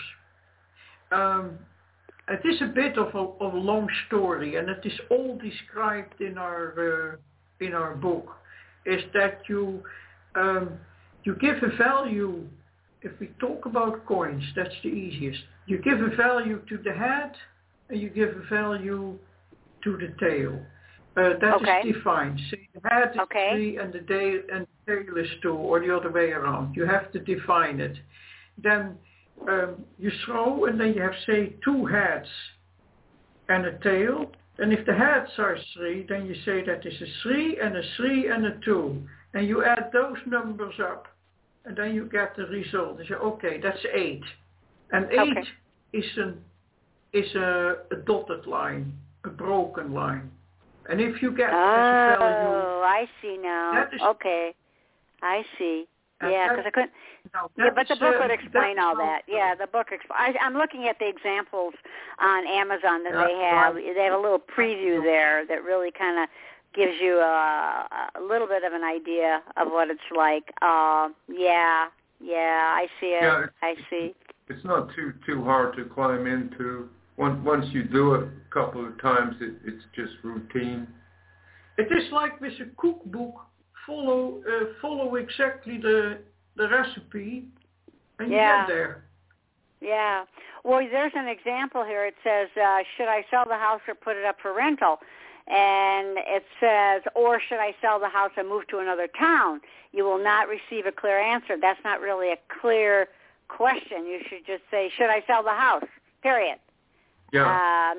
It is a bit of a long story, and it is all described in our book. Is that you give a value? If we talk about coins, that's the easiest. You give a value to the head, and you give a value to the tail. That is defined. Say the head is 3 and the tail is 2, or the other way around. You have to define it. Then you throw, and then you have, say, 2 heads and a tail. And if the heads are 3, then you say that is a 3 and a 3 and a 2. And you add those numbers up, and then you get the result. You say, okay, that's 8. And 8 is a dotted line, a broken line. And if you get as a value... Oh, I see now. Okay, I see. Yeah, because I couldn't... but the book would explain all that. Yeah, the book... I'm looking at the examples on Amazon that they have. They have a little preview there that really kind of gives you a little bit of an idea of what it's like. Yeah, I see it. Yeah, I see. It's not too hard to climb into. Once you do it a couple of times, it's just routine. It is like with a cookbook. Follow exactly the recipe, and you get there. Yeah. Well, there's an example here. It says, should I sell the house or put it up for rental? And it says, or should I sell the house and move to another town? You will not receive a clear answer. That's not really a clear question. You should just say, should I sell the house? Period. Yeah.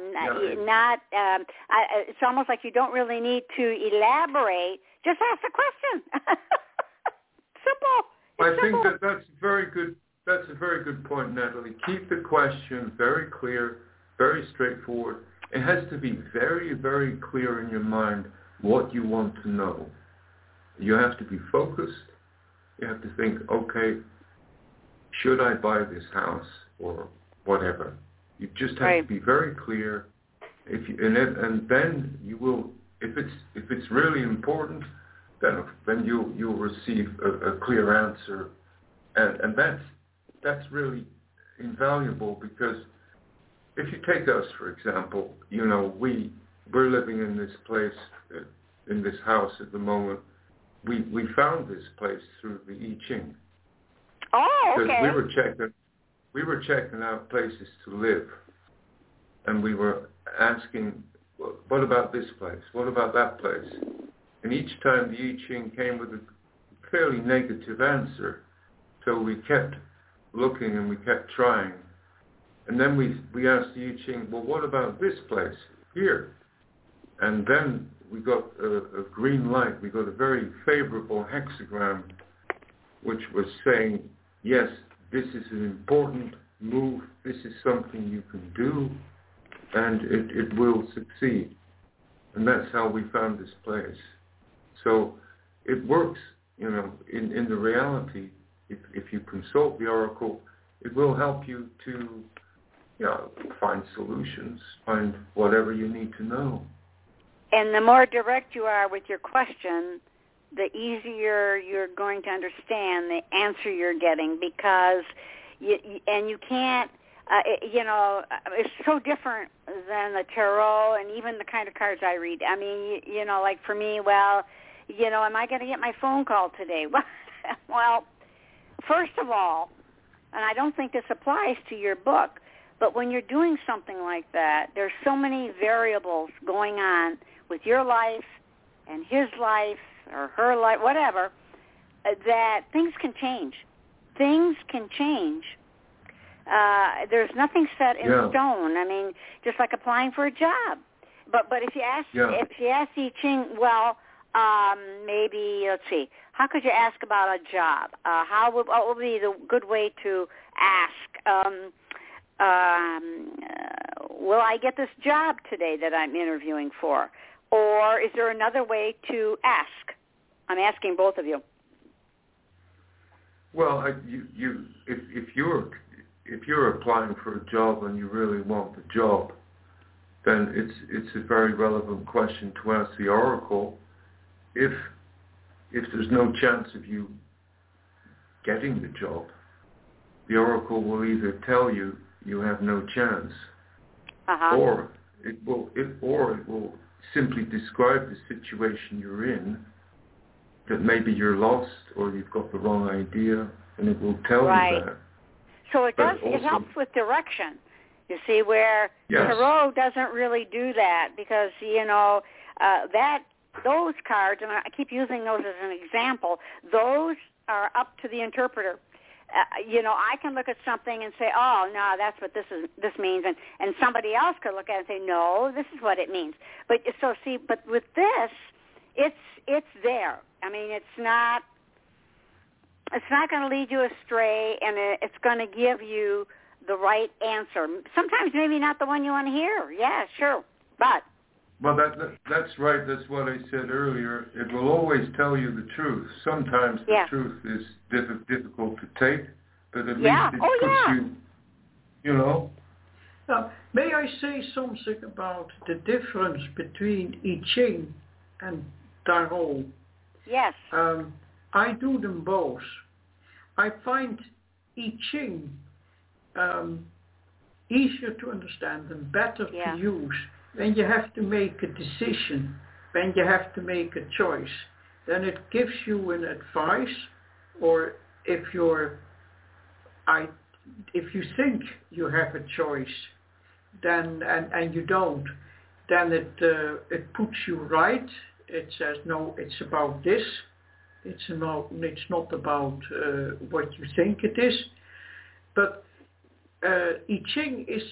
It's almost like you don't really need to elaborate. Just ask the question. Simple. I think that's a very good. That's a very good point, Natalie. Keep the question very clear, very straightforward. It has to be very, very clear in your mind what you want to know. You have to be focused. You have to think, okay, should I buy this house or whatever? You just have to be very clear. And then you will. If it's really important, then you'll receive a clear answer, and that's really invaluable, because if you take us, for example, we're living in this place, in this house at the moment. We found this place through the I Ching. Oh, okay. Because we were checking out places to live, and we were asking, what about this place? What about that place? And each time the I Ching came with a fairly negative answer. So we kept looking and we kept trying. And then we asked the I Ching, well, what about this place here? And then we got a green light. We got a very favorable hexagram, which was saying, yes, this is an important move. This is something you can do, and it will succeed. And that's how we found this place. So it works, in the reality. If you consult the Oracle, it will help you to, find solutions, find whatever you need to know. And the more direct you are with your question, the easier you're going to understand the answer you're getting, because you can't, it's so different than the tarot and even the kind of cards I read. I mean, like for me, am I going to get my phone call today? Well, first of all, and I don't think this applies to your book, but when you're doing something like that, there's so many variables going on with your life and his life or her life, whatever, that things can change. Things can change. There's nothing set in stone. I mean, just like applying for a job. But if you ask I Ching, well, maybe let's see. How could you ask about a job? What would be the good way to ask? Will I get this job today that I'm interviewing for? Or is there another way to ask? I'm asking both of you. Well, if you're applying for a job and you really want the job, then it's a very relevant question to ask the oracle. If there's no chance of you getting the job, the oracle will either tell you you have no chance, or it will simply describe the situation you're in, that maybe you're lost or you've got the wrong idea, and it will tell you that. So it does. It helps with direction. You see, where tarot doesn't really do that, because those cards, and I keep using those as an example. Those are up to the interpreter. I can look at something and say, oh, no, that's what this means, and somebody else could look at it and say, no, this is what it means. But with this, it's there. I mean, it's not going to lead you astray, and it's going to give you the right answer. Sometimes maybe not the one you want to hear. Yeah, sure, but. Well, that's right. That's what I said earlier. It will always tell you the truth. Sometimes the truth is difficult to take, but at least it puts you. Now, may I say something about the difference between I Ching and Tarot? Yes. I do them both. I find I Ching easier to understand and better to use. When you have to make a decision, when you have to make a choice, then it gives you an advice, or if you think you have a choice, then and you don't, then it puts you right. It says no, it's about this. It's not about what you think it is. But I Ching is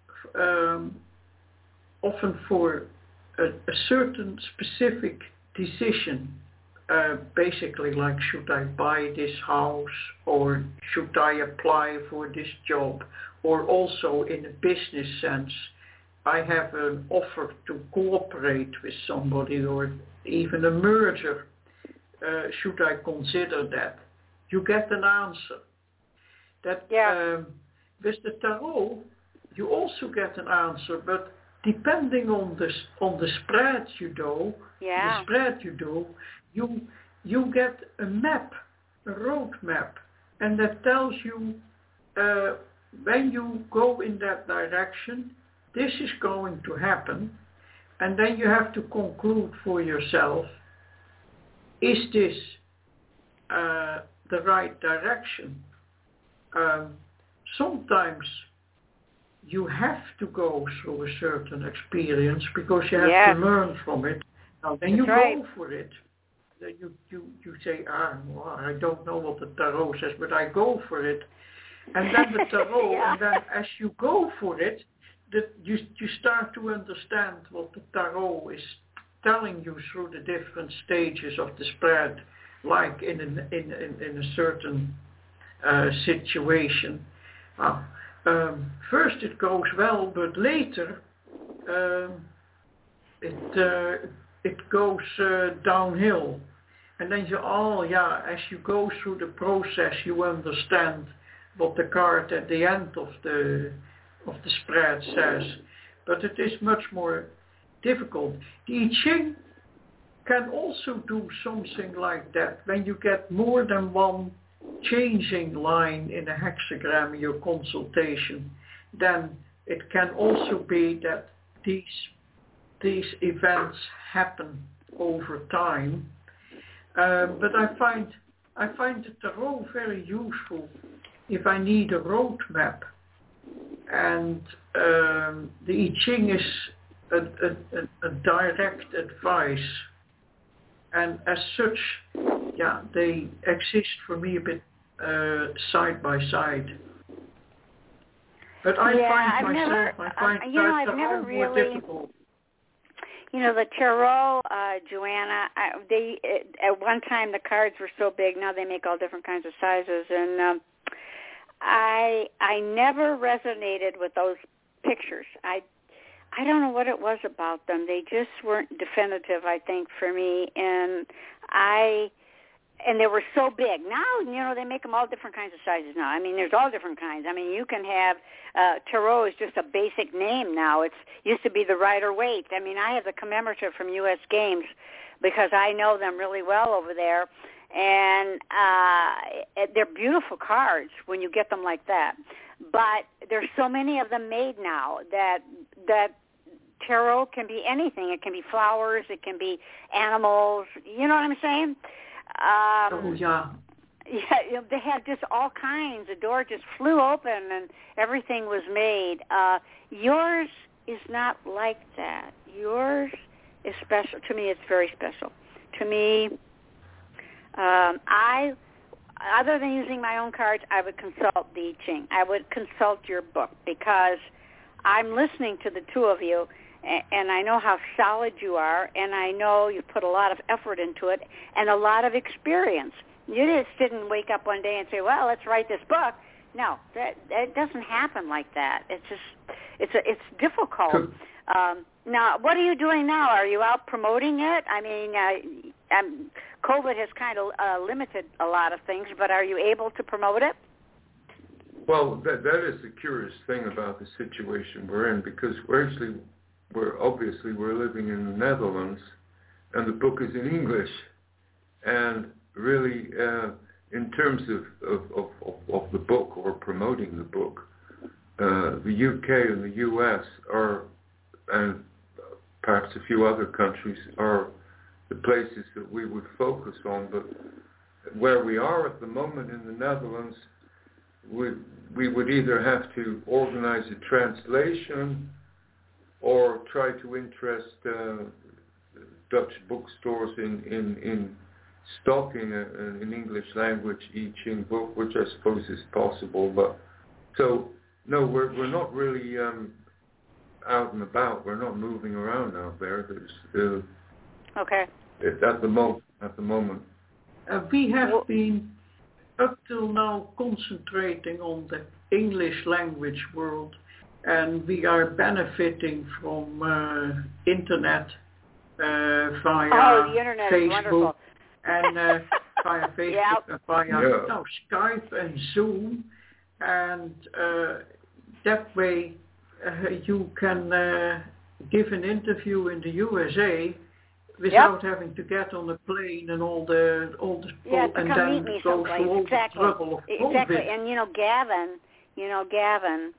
often for a certain specific decision, basically like, should I buy this house, or should I apply for this job, or also in a business sense, I have an offer to cooperate with somebody, or even a merger, should I consider that? You get an answer. With the tarot, you also get an answer, but depending on the spread you do, you get a map, a road map, and that tells you when you go in that direction, this is going to happen, and then you have to conclude for yourself: is this the right direction? Sometimes you have to go through a certain experience because you have to learn from it. Now, then you go for it. Then you say, well, I don't know what the tarot says, but I go for it. And then the tarot, and then as you go for it, you start to understand what the tarot is telling you through the different stages of the spread, like in a certain situation. First it goes well, but later it goes downhill. And then as you go through the process, you understand what the card at the end of the spread says. But it is much more difficult. The I Ching can also do something like that. When you get more than one changing line in a hexagram in your consultation, then it can also be that these events happen over time. But I find the tarot very useful if I need a roadmap. And the I Ching is a direct advice. And as such, they exist for me a bit side by side. But I find the tarot more difficult. You know, the tarot, Joanna, at one time the cards were so big, now they make all different kinds of sizes, and I never resonated with those pictures. I don't know what it was about them. They just weren't definitive, I think, for me, and they were so big. Now, you know, they make them all different kinds of sizes now. I mean, there's all different kinds. I mean, you can have, tarot is just a basic name now. It used to be the Rider-Waite. I mean, I have the commemorative from U.S. Games because I know them really well over there. And they're beautiful cards when you get them like that. But there's so many of them made now that tarot can be anything. It can be flowers. It can be animals. You know what I'm saying? Yeah, they had just all kinds. The door just flew open and everything was made. Yours is not like that. Yours is special. To me, it's very special. To me, other than using my own cards, I would consult the I Ching. I would consult your book because I'm listening to the two of you, and I know how solid you are, and I know you put a lot of effort into it and a lot of experience. You just didn't wake up one day and say, well, let's write this book. No, that doesn't happen like that. It's difficult. Now, what are you doing now? Are you out promoting it? I mean, COVID has kind of limited a lot of things, but are you able to promote it? Well, that is the curious thing about the situation we're in, because we're living in the Netherlands, and the book is in English, and really, in terms of the book or promoting the book, the UK and the US are, and perhaps a few other countries, are the places that we would focus on. But where we are at the moment in the Netherlands, we would either have to organize a translation or try to interest Dutch bookstores in stocking an English language I Ching book, which I suppose is possible. But so no, we're not really out and about. We're not moving around out there. There's okay. At the moment. We have been up till now concentrating on the English language world, and we are benefiting from internet via the internet Facebook is wonderful. and via Facebook and via Skype and Zoom, and that way you can give an interview in the USA without having to get on a plane and all the and then go through all the trouble of COVID. Exactly, and Gavin,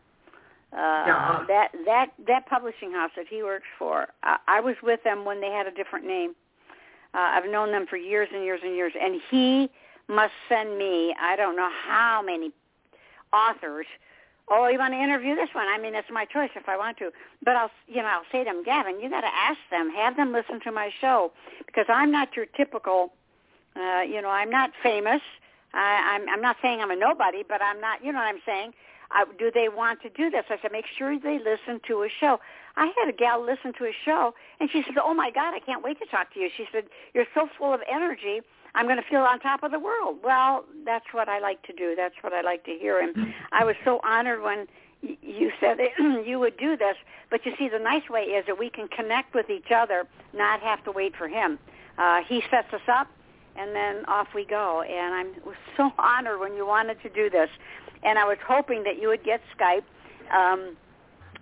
that publishing house that he works for, I was with them when they had a different name. I've known them for years and years and years, and he must send me, I don't know how many authors. Oh, you want to interview this one? I mean, it's my choice if I want to. But I'll say to them, Gavin, you got to ask them, have them listen to my show, because I'm not your typical, I'm not famous. I'm not saying I'm a nobody, but I'm not, you know what I'm saying? Do they want to do this? I said, make sure they listen to a show. I had a gal listen to a show, and she said, oh, my God, I can't wait to talk to you. She said, you're so full of energy, I'm going to feel on top of the world. Well, that's what I like to do. That's what I like to hear. And I was so honored when you said that you would do this. But you see, the nice way is that we can connect with each other, not have to wait for him. He sets us up, and then off we go. And I was so honored when you wanted to do this. And I was hoping that you would get Skype,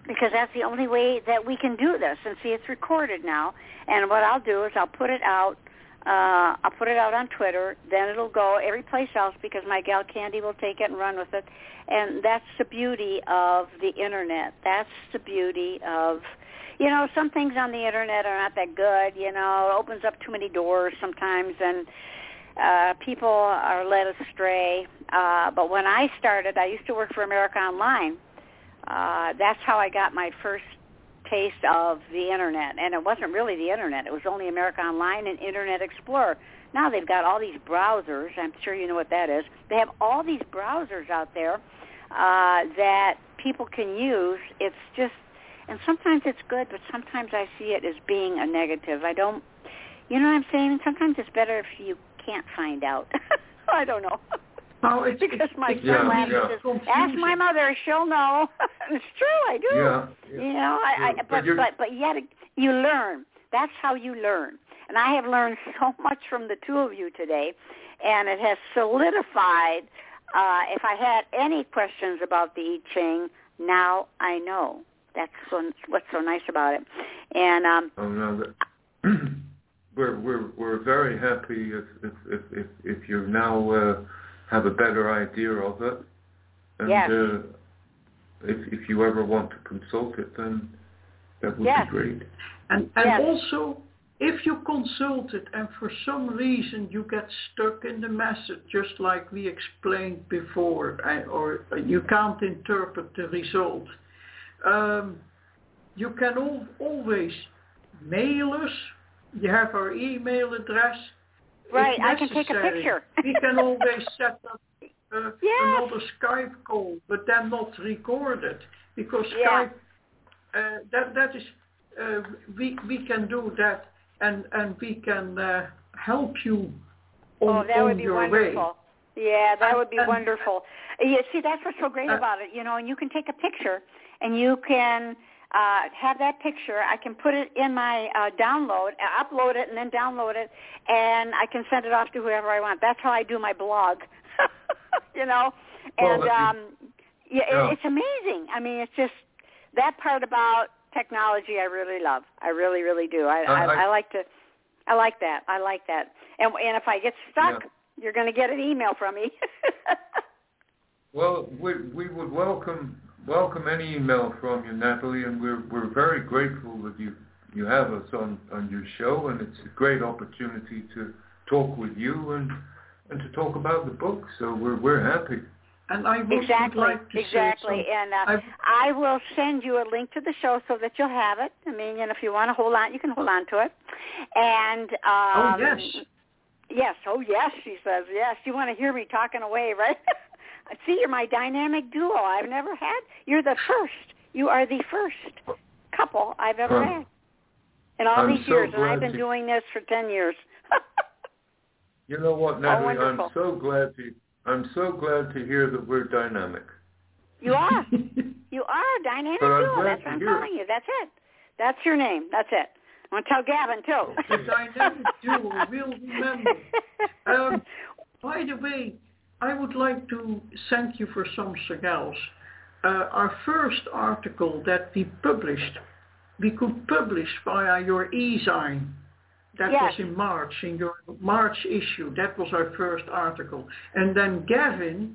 because that's the only way that we can do this. And see, it's recorded now. And what I'll do is I'll put it out. I'll put it out on Twitter. Then it'll go every place else because my gal Candy will take it and run with it. And that's the beauty of the Internet. That's the beauty of, some things on the Internet are not that good. It opens up too many doors sometimes, and people are led astray. But when I started, I used to work for America Online. That's how I got my first taste of the Internet. And it wasn't really the Internet. It was only America Online and Internet Explorer. Now they've got all these browsers. I'm sure you know what that is. They have all these browsers out there that people can use. It's just, and sometimes it's good, but sometimes I see it as being a negative. I don't, you know what I'm saying? Sometimes it's better if you can't find out. I don't know. No, it's because my son laughs and says, "Ask my mother; she'll know." It's true, I do. Yeah. But yet you learn. That's how you learn. And I have learned so much from the two of you today, and it has solidified. If I had any questions about the I Ching, now I know. That's what's so nice about it. And we're very happy if you now have a better idea of it, and yes. If you ever want to consult it, then that would be great. And also, if you consult it and for some reason you get stuck in the message, just like we explained before, or you can't interpret the result, you can always mail us. You have our email address. Right, I can take a picture. We can always set up another Skype call, but then not record it, because Skype, that is, we can do that, and we can help you on, that would be your wonderful. way. Yeah, that would be wonderful. You see, that's what's so great about it, and you can take a picture, and you can have that picture. I can put it in my download, upload it, and then download it, and I can send it off to whoever I want. That's how I do my blog, And it's amazing. I mean, it's just that part about technology I really love. I really, really do. I like to. I like that. And if I get stuck, you're going to get an email from me. Well, we would welcome any email from you, Natalie, and we're very grateful that you have us on your show, and it's a great opportunity to talk with you and to talk about the book. So we're happy. And I would like to say something. And I will send you a link to the show so that you'll have it. I mean, if you want to hold on, you can hold on to it. And oh yes, she says yes. You want to hear me talking away, right? See, you're my dynamic duo. I've never had. You're the first. You are the first couple I've ever had in all these years, and I've been doing this for 10 years. You know what, Natalie? Oh, I'm so glad to hear that we're dynamic. You are. You are a dynamic duo. That's what I'm calling you. That's it. That's your name. That's it. I'm going to tell Gavin, too. The dynamic duo. We'll remember. By the way, I would like to thank you for something else. Our first article that we could publish via your e-zine. That was in March, in your March issue. That was our first article. And then Gavin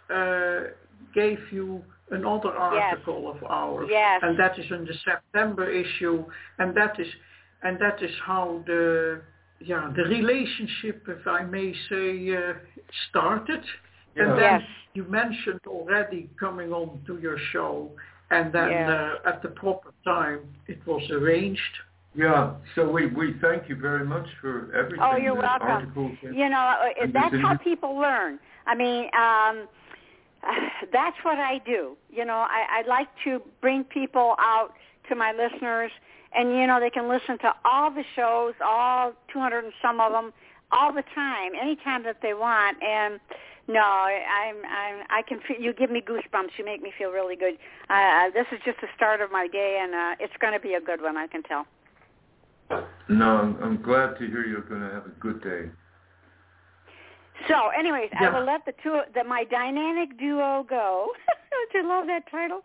gave you another article of ours. Yes. And that is in the September issue. And that is how the relationship, if I may say, started. Yeah. And then you mentioned already coming on to your show. And then at the proper time, it was arranged. Yeah, so we thank you very much for everything. Oh, you're welcome. That's how people learn. I mean, that's what I do. I like to bring people out to my listeners, and, they can listen to all the shows, all 200 and some of them, all the time, anytime that they want. And no, I can feel, you give me goosebumps. You make me feel really good. This is just the start of my day, and it's going to be a good one, I can tell. No, I'm glad to hear you're going to have a good day. So, anyways, I will let my dynamic duo go. Don't you love that title?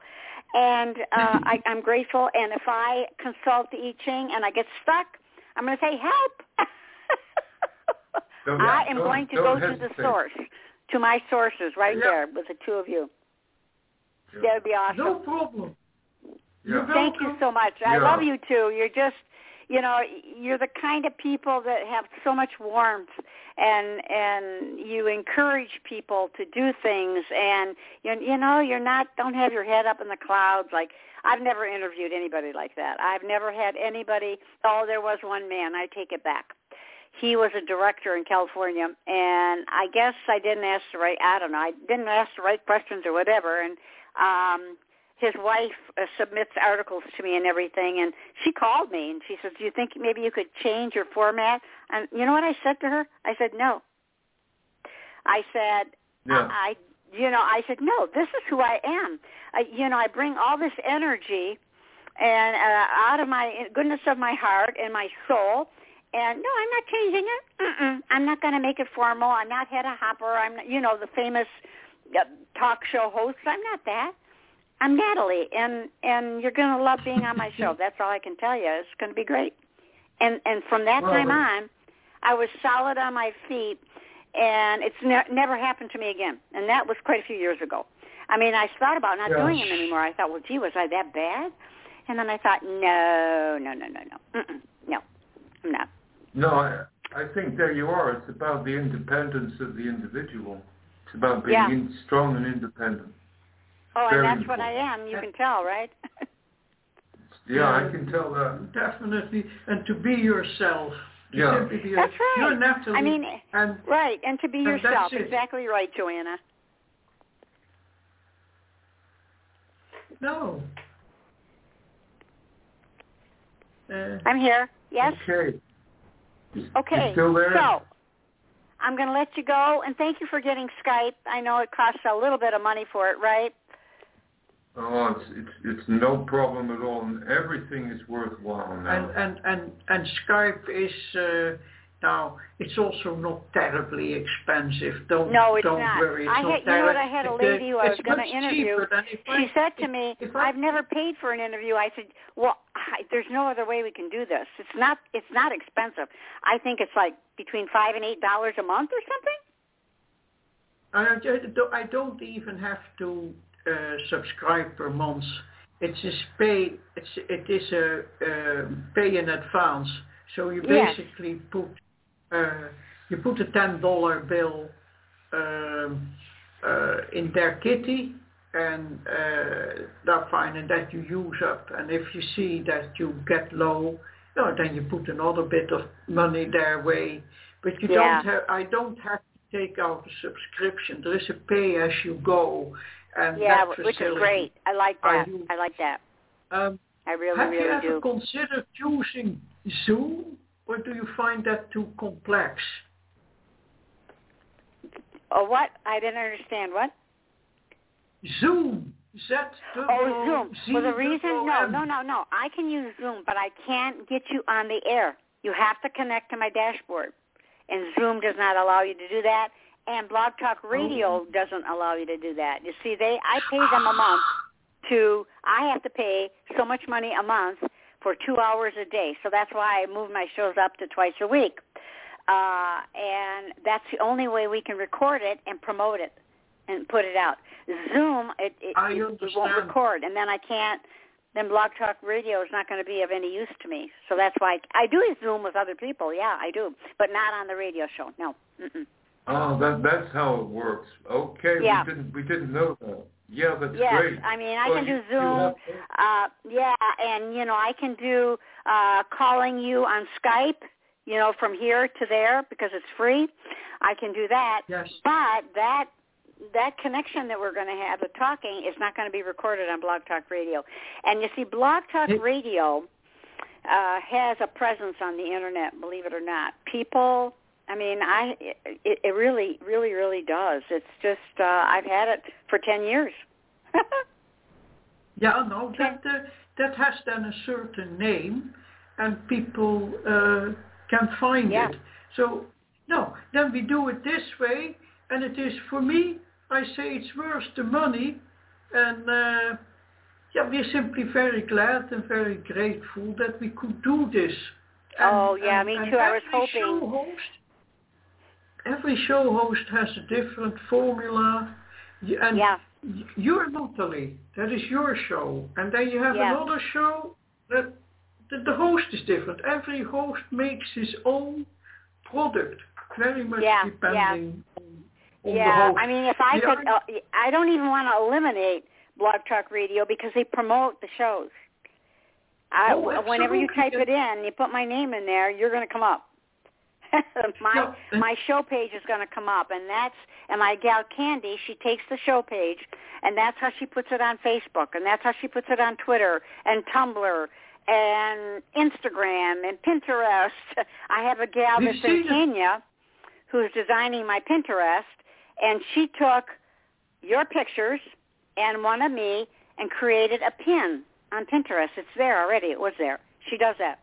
And I'm grateful. And if I consult the I Ching and I get stuck, I'm going to say, help. I am going to go to the source, to my sources right there with the two of you. Yeah. That would be awesome. No problem. Yeah. Thank you so much. I love you too. You're just, you're the kind of people that have so much warmth, and you encourage people to do things, and don't have your head up in the clouds. Like, I've never interviewed anybody like that. I've never had anybody. Oh, there was one man. I take it back. He was a director in California, and I guess I didn't ask the right questions or whatever, and his wife submits articles to me and everything, and she called me, and she said, do you think maybe you could change your format? And you know what I said to her? I said, no. I said, I said, no, this is who I am. I bring all this energy and out of my goodness of my heart and my soul, and no, I'm not changing it. I'm not going to make it formal. I'm not Hedda Hopper. I'm not, the famous talk show host. I'm not that. I'm Natalie, and you're going to love being on my show. That's all I can tell you. It's going to be great. And from that time on, I was solid on my feet, and it's never happened to me again. And that was quite a few years ago. I mean, I thought about not doing them anymore. I thought, well, gee, was I that bad? And then I thought, no. No, I'm not. No, I think there you are. It's about the independence of the individual. It's about being strong and independent. Oh, and that's what I am. You can tell, right? Yeah, I can tell that. Definitely. And to be yourself. Yeah. That's right. You're Natalie. I mean, right. And to be yourself. Exactly right, Joanna. No. I'm here. Yes? Okay. Okay. You still there? So, I'm going to let you go, and thank you for getting Skype. I know it costs a little bit of money for it, right? Oh, it's no problem at all, and everything is worthwhile now. And Skype is now. It's also not terribly expensive. Don't not. worry. I had a lady who I was going to interview. She said to me, "I've never paid for an interview." I said, "Well, there's no other way we can do this. It's not expensive. I think it's like between $5 and $8 a month or something." I don't even have to subscribe per month. It is pay. It is a pay in advance. So you basically put a $10 bill in their kitty, and that's fine, and that you use up. And if you see that you get low, then you put another bit of money their way. But you don't have. I don't have to take out a subscription. There is a pay as you go. And which is great. I like that. I like that. I really, have really do. Have you ever considered choosing Zoom, or do you find that too complex? Oh, what? I didn't understand. What? Zoom. Zoom. For the reason, no. I can use Zoom, but I can't get you on the air. You have to connect to my dashboard, and Zoom does not allow you to do that. And Blog Talk Radio doesn't allow you to do that. You see, I pay them a month I have to pay so much money a month for 2 hours a day. So that's why I moved my shows up to twice a week. And that's the only way we can record it and promote it and put it out. Zoom, it won't record. And then then Blog Talk Radio is not going to be of any use to me. So that's why I do Zoom with other people. Yeah, I do. But not on the radio show. No. Mm-mm. Oh, that's how it works. Okay, we didn't know that. Yeah, that's great. Yes, I mean, I can do Zoom. And, I can do calling you on Skype, from here to there because it's free. I can do that. Yes. But that connection that we're going to have, the talking, is not going to be recorded on Blog Talk Radio. And you see, Blog Talk Radio has a presence on the Internet, believe it or not. People... I mean, it really, really, really does. It's just I've had it for 10 years. That has then a certain name, and people can find it. So then we do it this way, and it is, for me, I say it's worth the money, and we're simply very glad and very grateful that we could do this. Me too. I was hoping. Every show host has a different formula. And you're Natalie. That is your show. And then you have another show that the host is different. Every host makes his own product, very much depending on the host. I mean, if I could, I don't even want to eliminate Blog Talk Radio because they promote the shows. Whenever you type it in, you put my name in there, you're going to come up. My show page is going to come up, and my gal Candy, she takes the show page, and that's how she puts it on Facebook, and that's how she puts it on Twitter and Tumblr and Instagram and Pinterest. I have a gal that's in Kenya who's designing my Pinterest, and she took your pictures and one of me and created a pin on Pinterest. It's there already. It was there. She does that.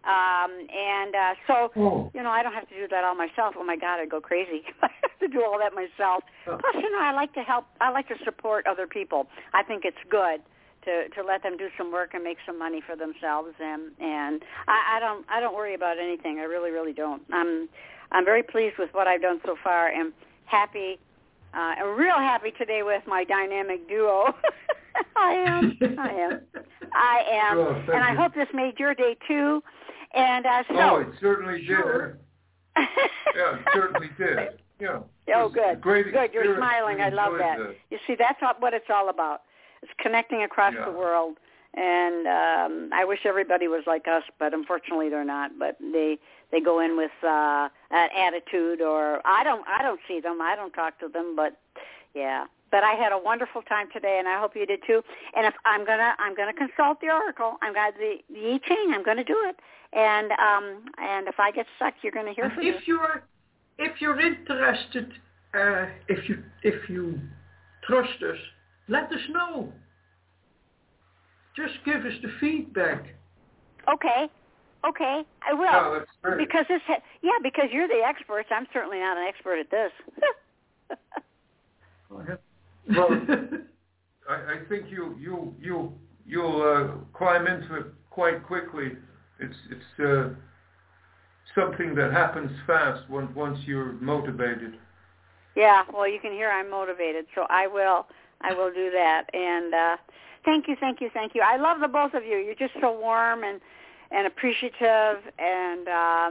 I don't have to do that all myself. Oh, my God, I'd go crazy. I have to do all that myself. Plus, I like to help. I like to support other people. I think it's good to let them do some work and make some money for themselves. And I don't worry about anything. I really, really don't. I'm very pleased with what I've done so far. I'm happy. I'm real happy today with my dynamic duo. I am. Well, and I hope this made your day, too. And it certainly did. It certainly did. Yeah. Oh, good. Good. You're smiling. I love that. You see, that's what it's all about. It's connecting across the world. And I wish everybody was like us, but unfortunately they're not. But they go in with an attitude, or I don't see them. I don't talk to them. But yeah. But I had a wonderful time today, and I hope you did too. And if I'm gonna consult the oracle. I've got the I Ching. I'm gonna do it. And if I get stuck, you're gonna hear from me. If you're interested, if you trust us, let us know. Just give us the feedback. Okay, I will. Oh, that's great. Because you're the experts. I'm certainly not an expert at this. Well, I think you'll climb into it quite quickly. It's something that happens fast once you're motivated. Yeah, well, you can hear I'm motivated, so I will do that. And thank you. I love the both of you. You're just so warm and appreciative, and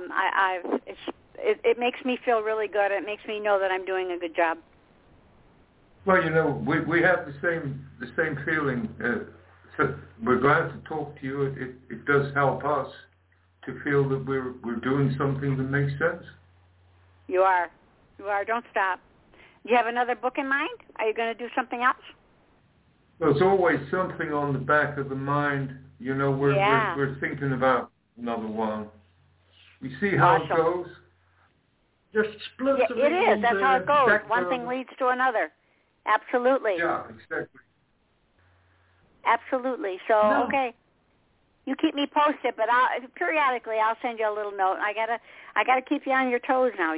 it makes me feel really good. It makes me know that I'm doing a good job. Well, we have the same feeling. So we're glad to talk to you. It does help us to feel that we're doing something that makes sense. You are. Don't stop. Do you have another book in mind? Are you going to do something else? Well, there's always something on the back of the mind. We're thinking about another one. We see how it goes. Just split it is. That's how it goes. One thing leads to another. Absolutely. Yeah, exactly. Absolutely. So, okay. You keep me posted, but periodically I'll send you a little note. I gotta keep you on your toes now,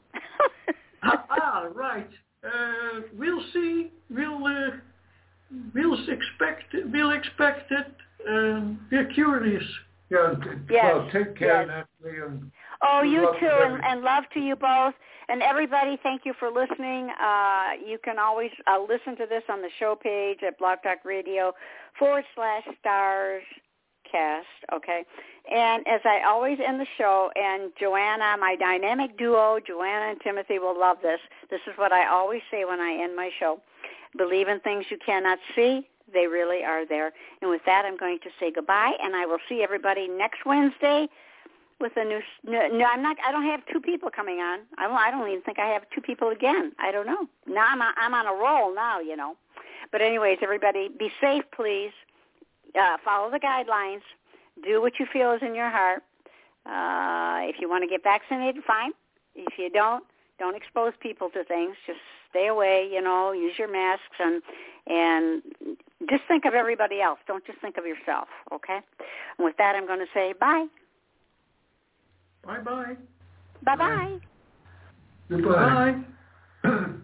Right. We'll see. We'll expect it. We're curious. Yeah. Well, take care, Natalie. You too, and love to you both. And everybody, thank you for listening. You can always listen to this on the show page at Blog Talk Radio /StarsCast, okay? And as I always end the show, and Joanna, my dynamic duo, Joanna and Timothy will love this. This is what I always say when I end my show. Believe in things you cannot see. They really are there. And with that, I'm going to say goodbye, and I will see everybody next Wednesday with a new. No, I'm not. I don't have two people coming on. I don't even think I have two people again. I don't know. Now I'm on a roll now, But anyways, everybody, be safe, please. Follow the guidelines. Do what you feel is in your heart. If you want to get vaccinated, fine. If you don't expose people to things. Just stay away. Use your masks and just think of everybody else. Don't just think of yourself. Okay. And with that, I'm going to say bye. Bye-bye. Bye-bye. Goodbye. Bye.